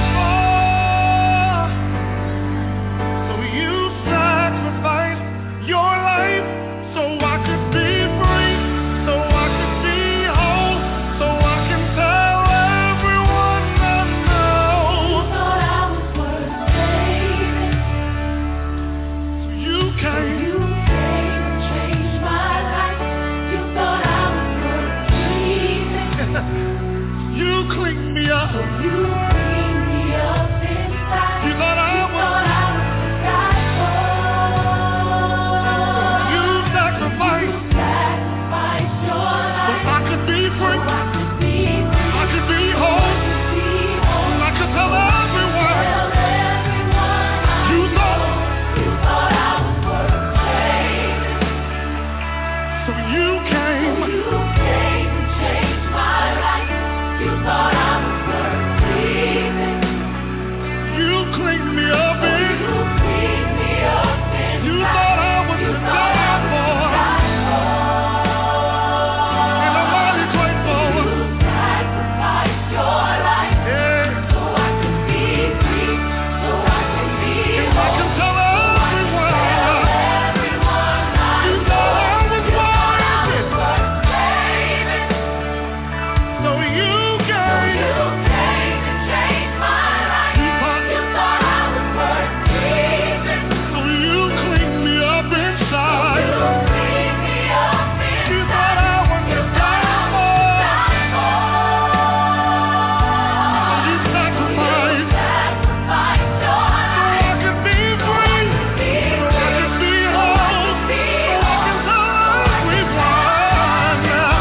for, so you sacrificed your life so I could be free, so I could be whole, so I can tell everyone I know. You thought I was worth saving, so you came. You came and changed my life. You thought I was worth keeping. You cleaned me up. So you cleaned me up inside. You thought I was. You thought I was to die for. You sacrificed. You sacrificed your life. So I could be free. So I could be free. I could be whole. I could be whole. I could tell everyone. Tell everyone I you thought. You thought I was worth saving. So you came. So you came and changed my life. You thought I was worth keeping. You cleaned me up in. You cleaned me up in. You thought I was to die for. And I'm mighty grateful. You sacrificed your life. Yeah. So I could be free. So I could be whole. I can tell everyone. Everyone I you thought I was worth it. Saving. So you came. You came and changed my life. You thought, you thought I was worth keeping. So you cleaned me up inside. You cleaned me up inside. You thought I was to die for. So you sacrificed. Sacrificed your life. So I could be free. So I could be whole. So I can tell everyone now.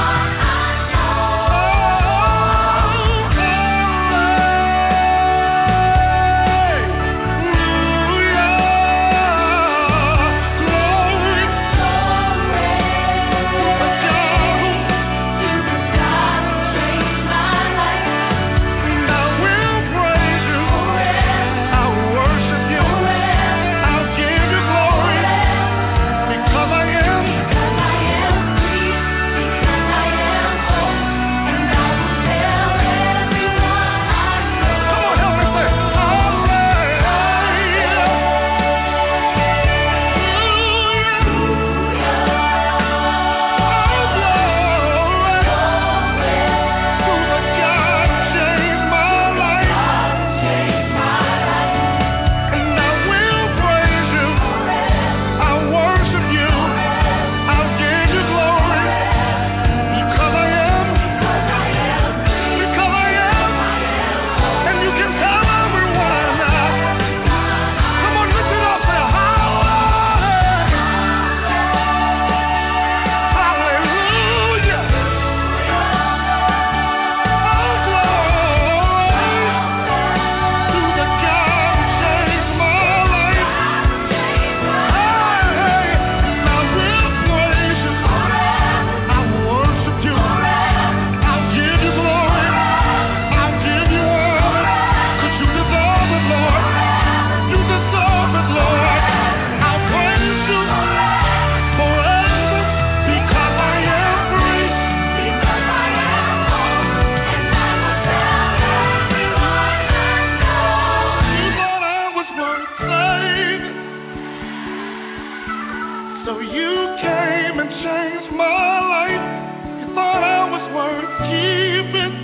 So you came and changed my life. You thought I was worth keeping.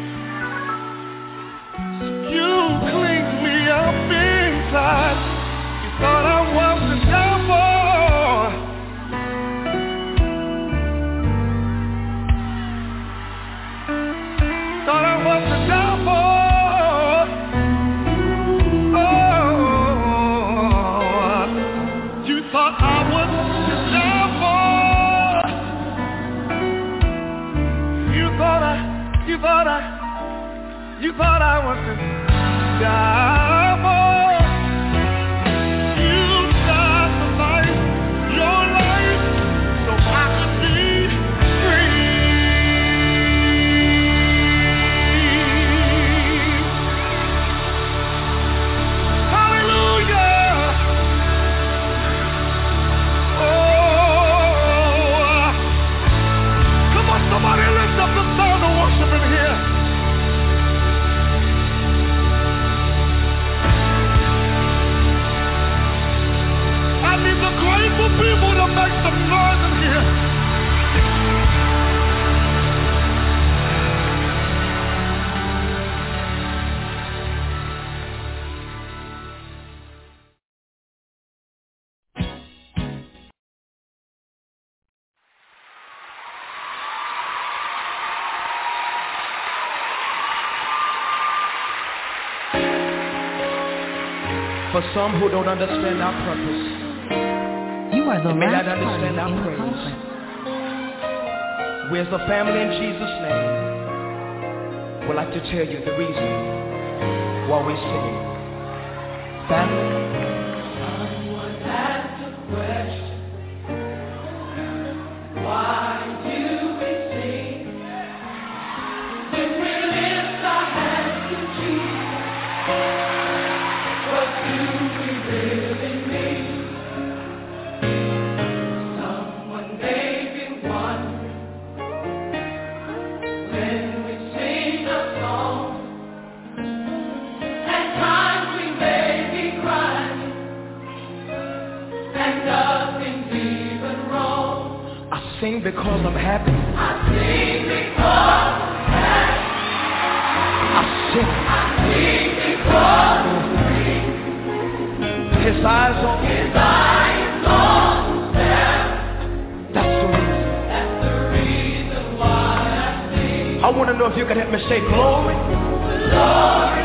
So you cleaned me up inside. You thought I was the devil. Thought I was the devil. Oh, you thought I was. You thought I, you thought I was, For some who don't understand our purpose, you are the they may not last understand our party in the praise. conference. We as a family in Jesus' name would like to tell you the reason why we sing. Family. Someone asked a question. Why do we sing? When we lift our hands to Jesus, what do we really mean? Someone may be wondering when we sing a song. At times we may be crying, and nothing's even wrong. I sing because I'm happy. I sing because I'm happy. I sing. I sing because I'm free. His eyes on me. His eyes on them. That's the reason. That's the reason why I sing. I want to know if you can help me say glory. Glory,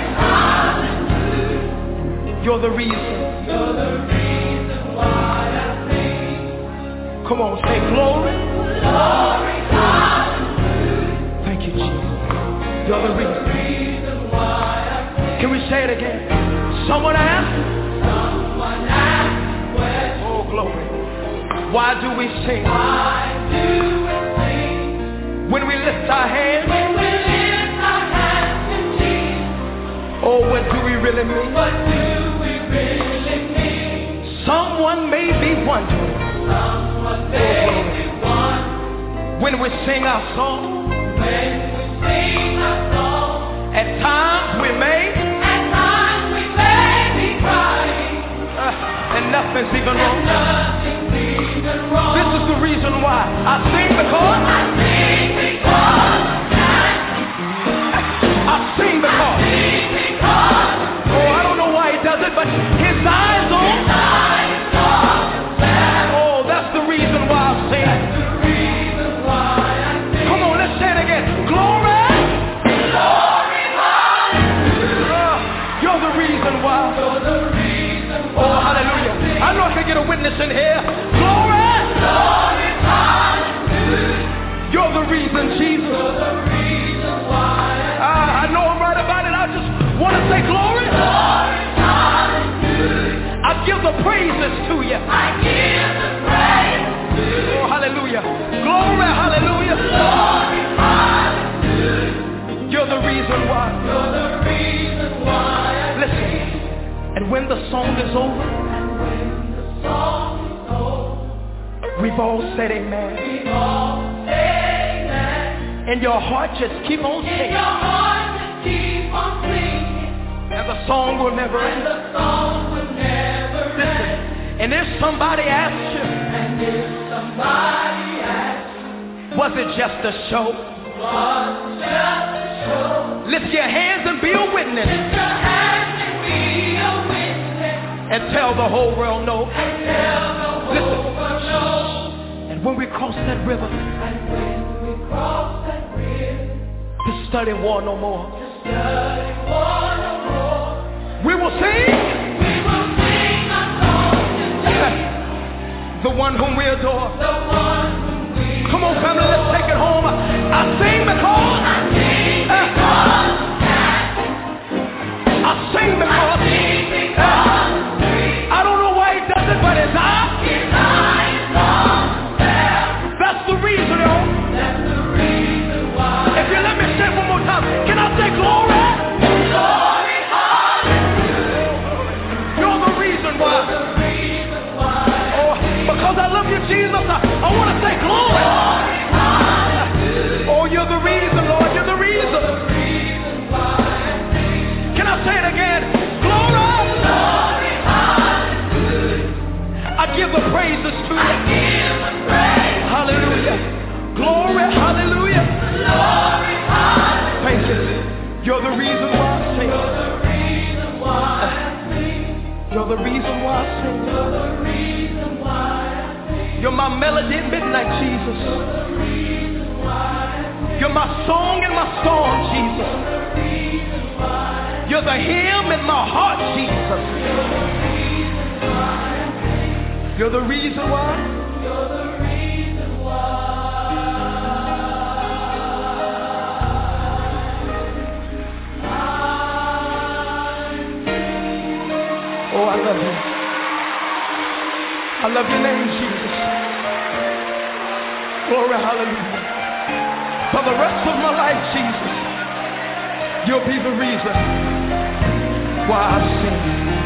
hallelujah. You're the reason. You're the reason why I sing. Come on, say glory. Glory, hallelujah. Thank you, Jesus. You're the reason. Reason why I sing. Can we say it again? Someone asked. Someone asked the question. Oh, glory. Why do we sing? Why do we sing? When we lift our hands. When we lift our hands to Jesus, Oh, what do we really mean? what do we really mean? Someone may be wondering Someone may be wondering when we sing our song. when we sing a song. At times we may, At times we may be crying, uh, and nothing's even wrong. nothing's even wrong. This is the reason why I sing because I sing because I'm happy. I sing because. Sing because I'm Oh, I don't know why he does it, but his eyes on. eyes on them. Oh, that's the reason why I sing. The reason why I sing. Come on, let's say it again. Glory. Glory, hallelujah. Uh, you're the reason why. You're the reason why. Oh, hallelujah. I know I can get a witness in here. Glory. Glory, hallelujah. You're the reason, Jesus. You're the reason why I Uh, I know I'm right about it. I just want to say glory. Glory, hallelujah. I give the praises to you. I give the praise to you. Oh, hallelujah. Glory, hallelujah. Glory, hallelujah. You're the reason why. You're the reason why I Listen, and when the song is over, And when the song is over, we've all said amen. we all say amen. And your heart just keep on In singing. your heart just keep on singing, And the song will never and end. the song will never end. Listen, and if somebody asks you, And if somebody asks, was it just a show? was it just a show? Lift your hands and be a witness. Lift your hands and be a witness, And tell the whole world no. and tell the whole Listen. world no. And when we cross that river, And when we cross that river, to study war no more, study war no more. we will sing We will sing a song to Jesus, the one whom we adore. the one whom we Come on, family, let's take it home. I sing because I sing because I'm happy. I sing give the praises to you. I give the praise. Hallelujah. Glory, hallelujah. Glory, hallelujah. Thank you. You're the reason why I sing. You're the reason why I sing. You're the reason why I sing. You're the reason why I sing. You're my melody at midnight, Jesus. You're the reason why I sing. You're my song in my storm, Jesus. You're the reason why I sing. You're the hymn in my heart, Jesus. You're the reason why I sing. You're the reason why. You're the reason why. Oh, I love you. I love your name, Jesus. Glory, hallelujah. For the rest of my life, Jesus, you'll be the reason why I sing.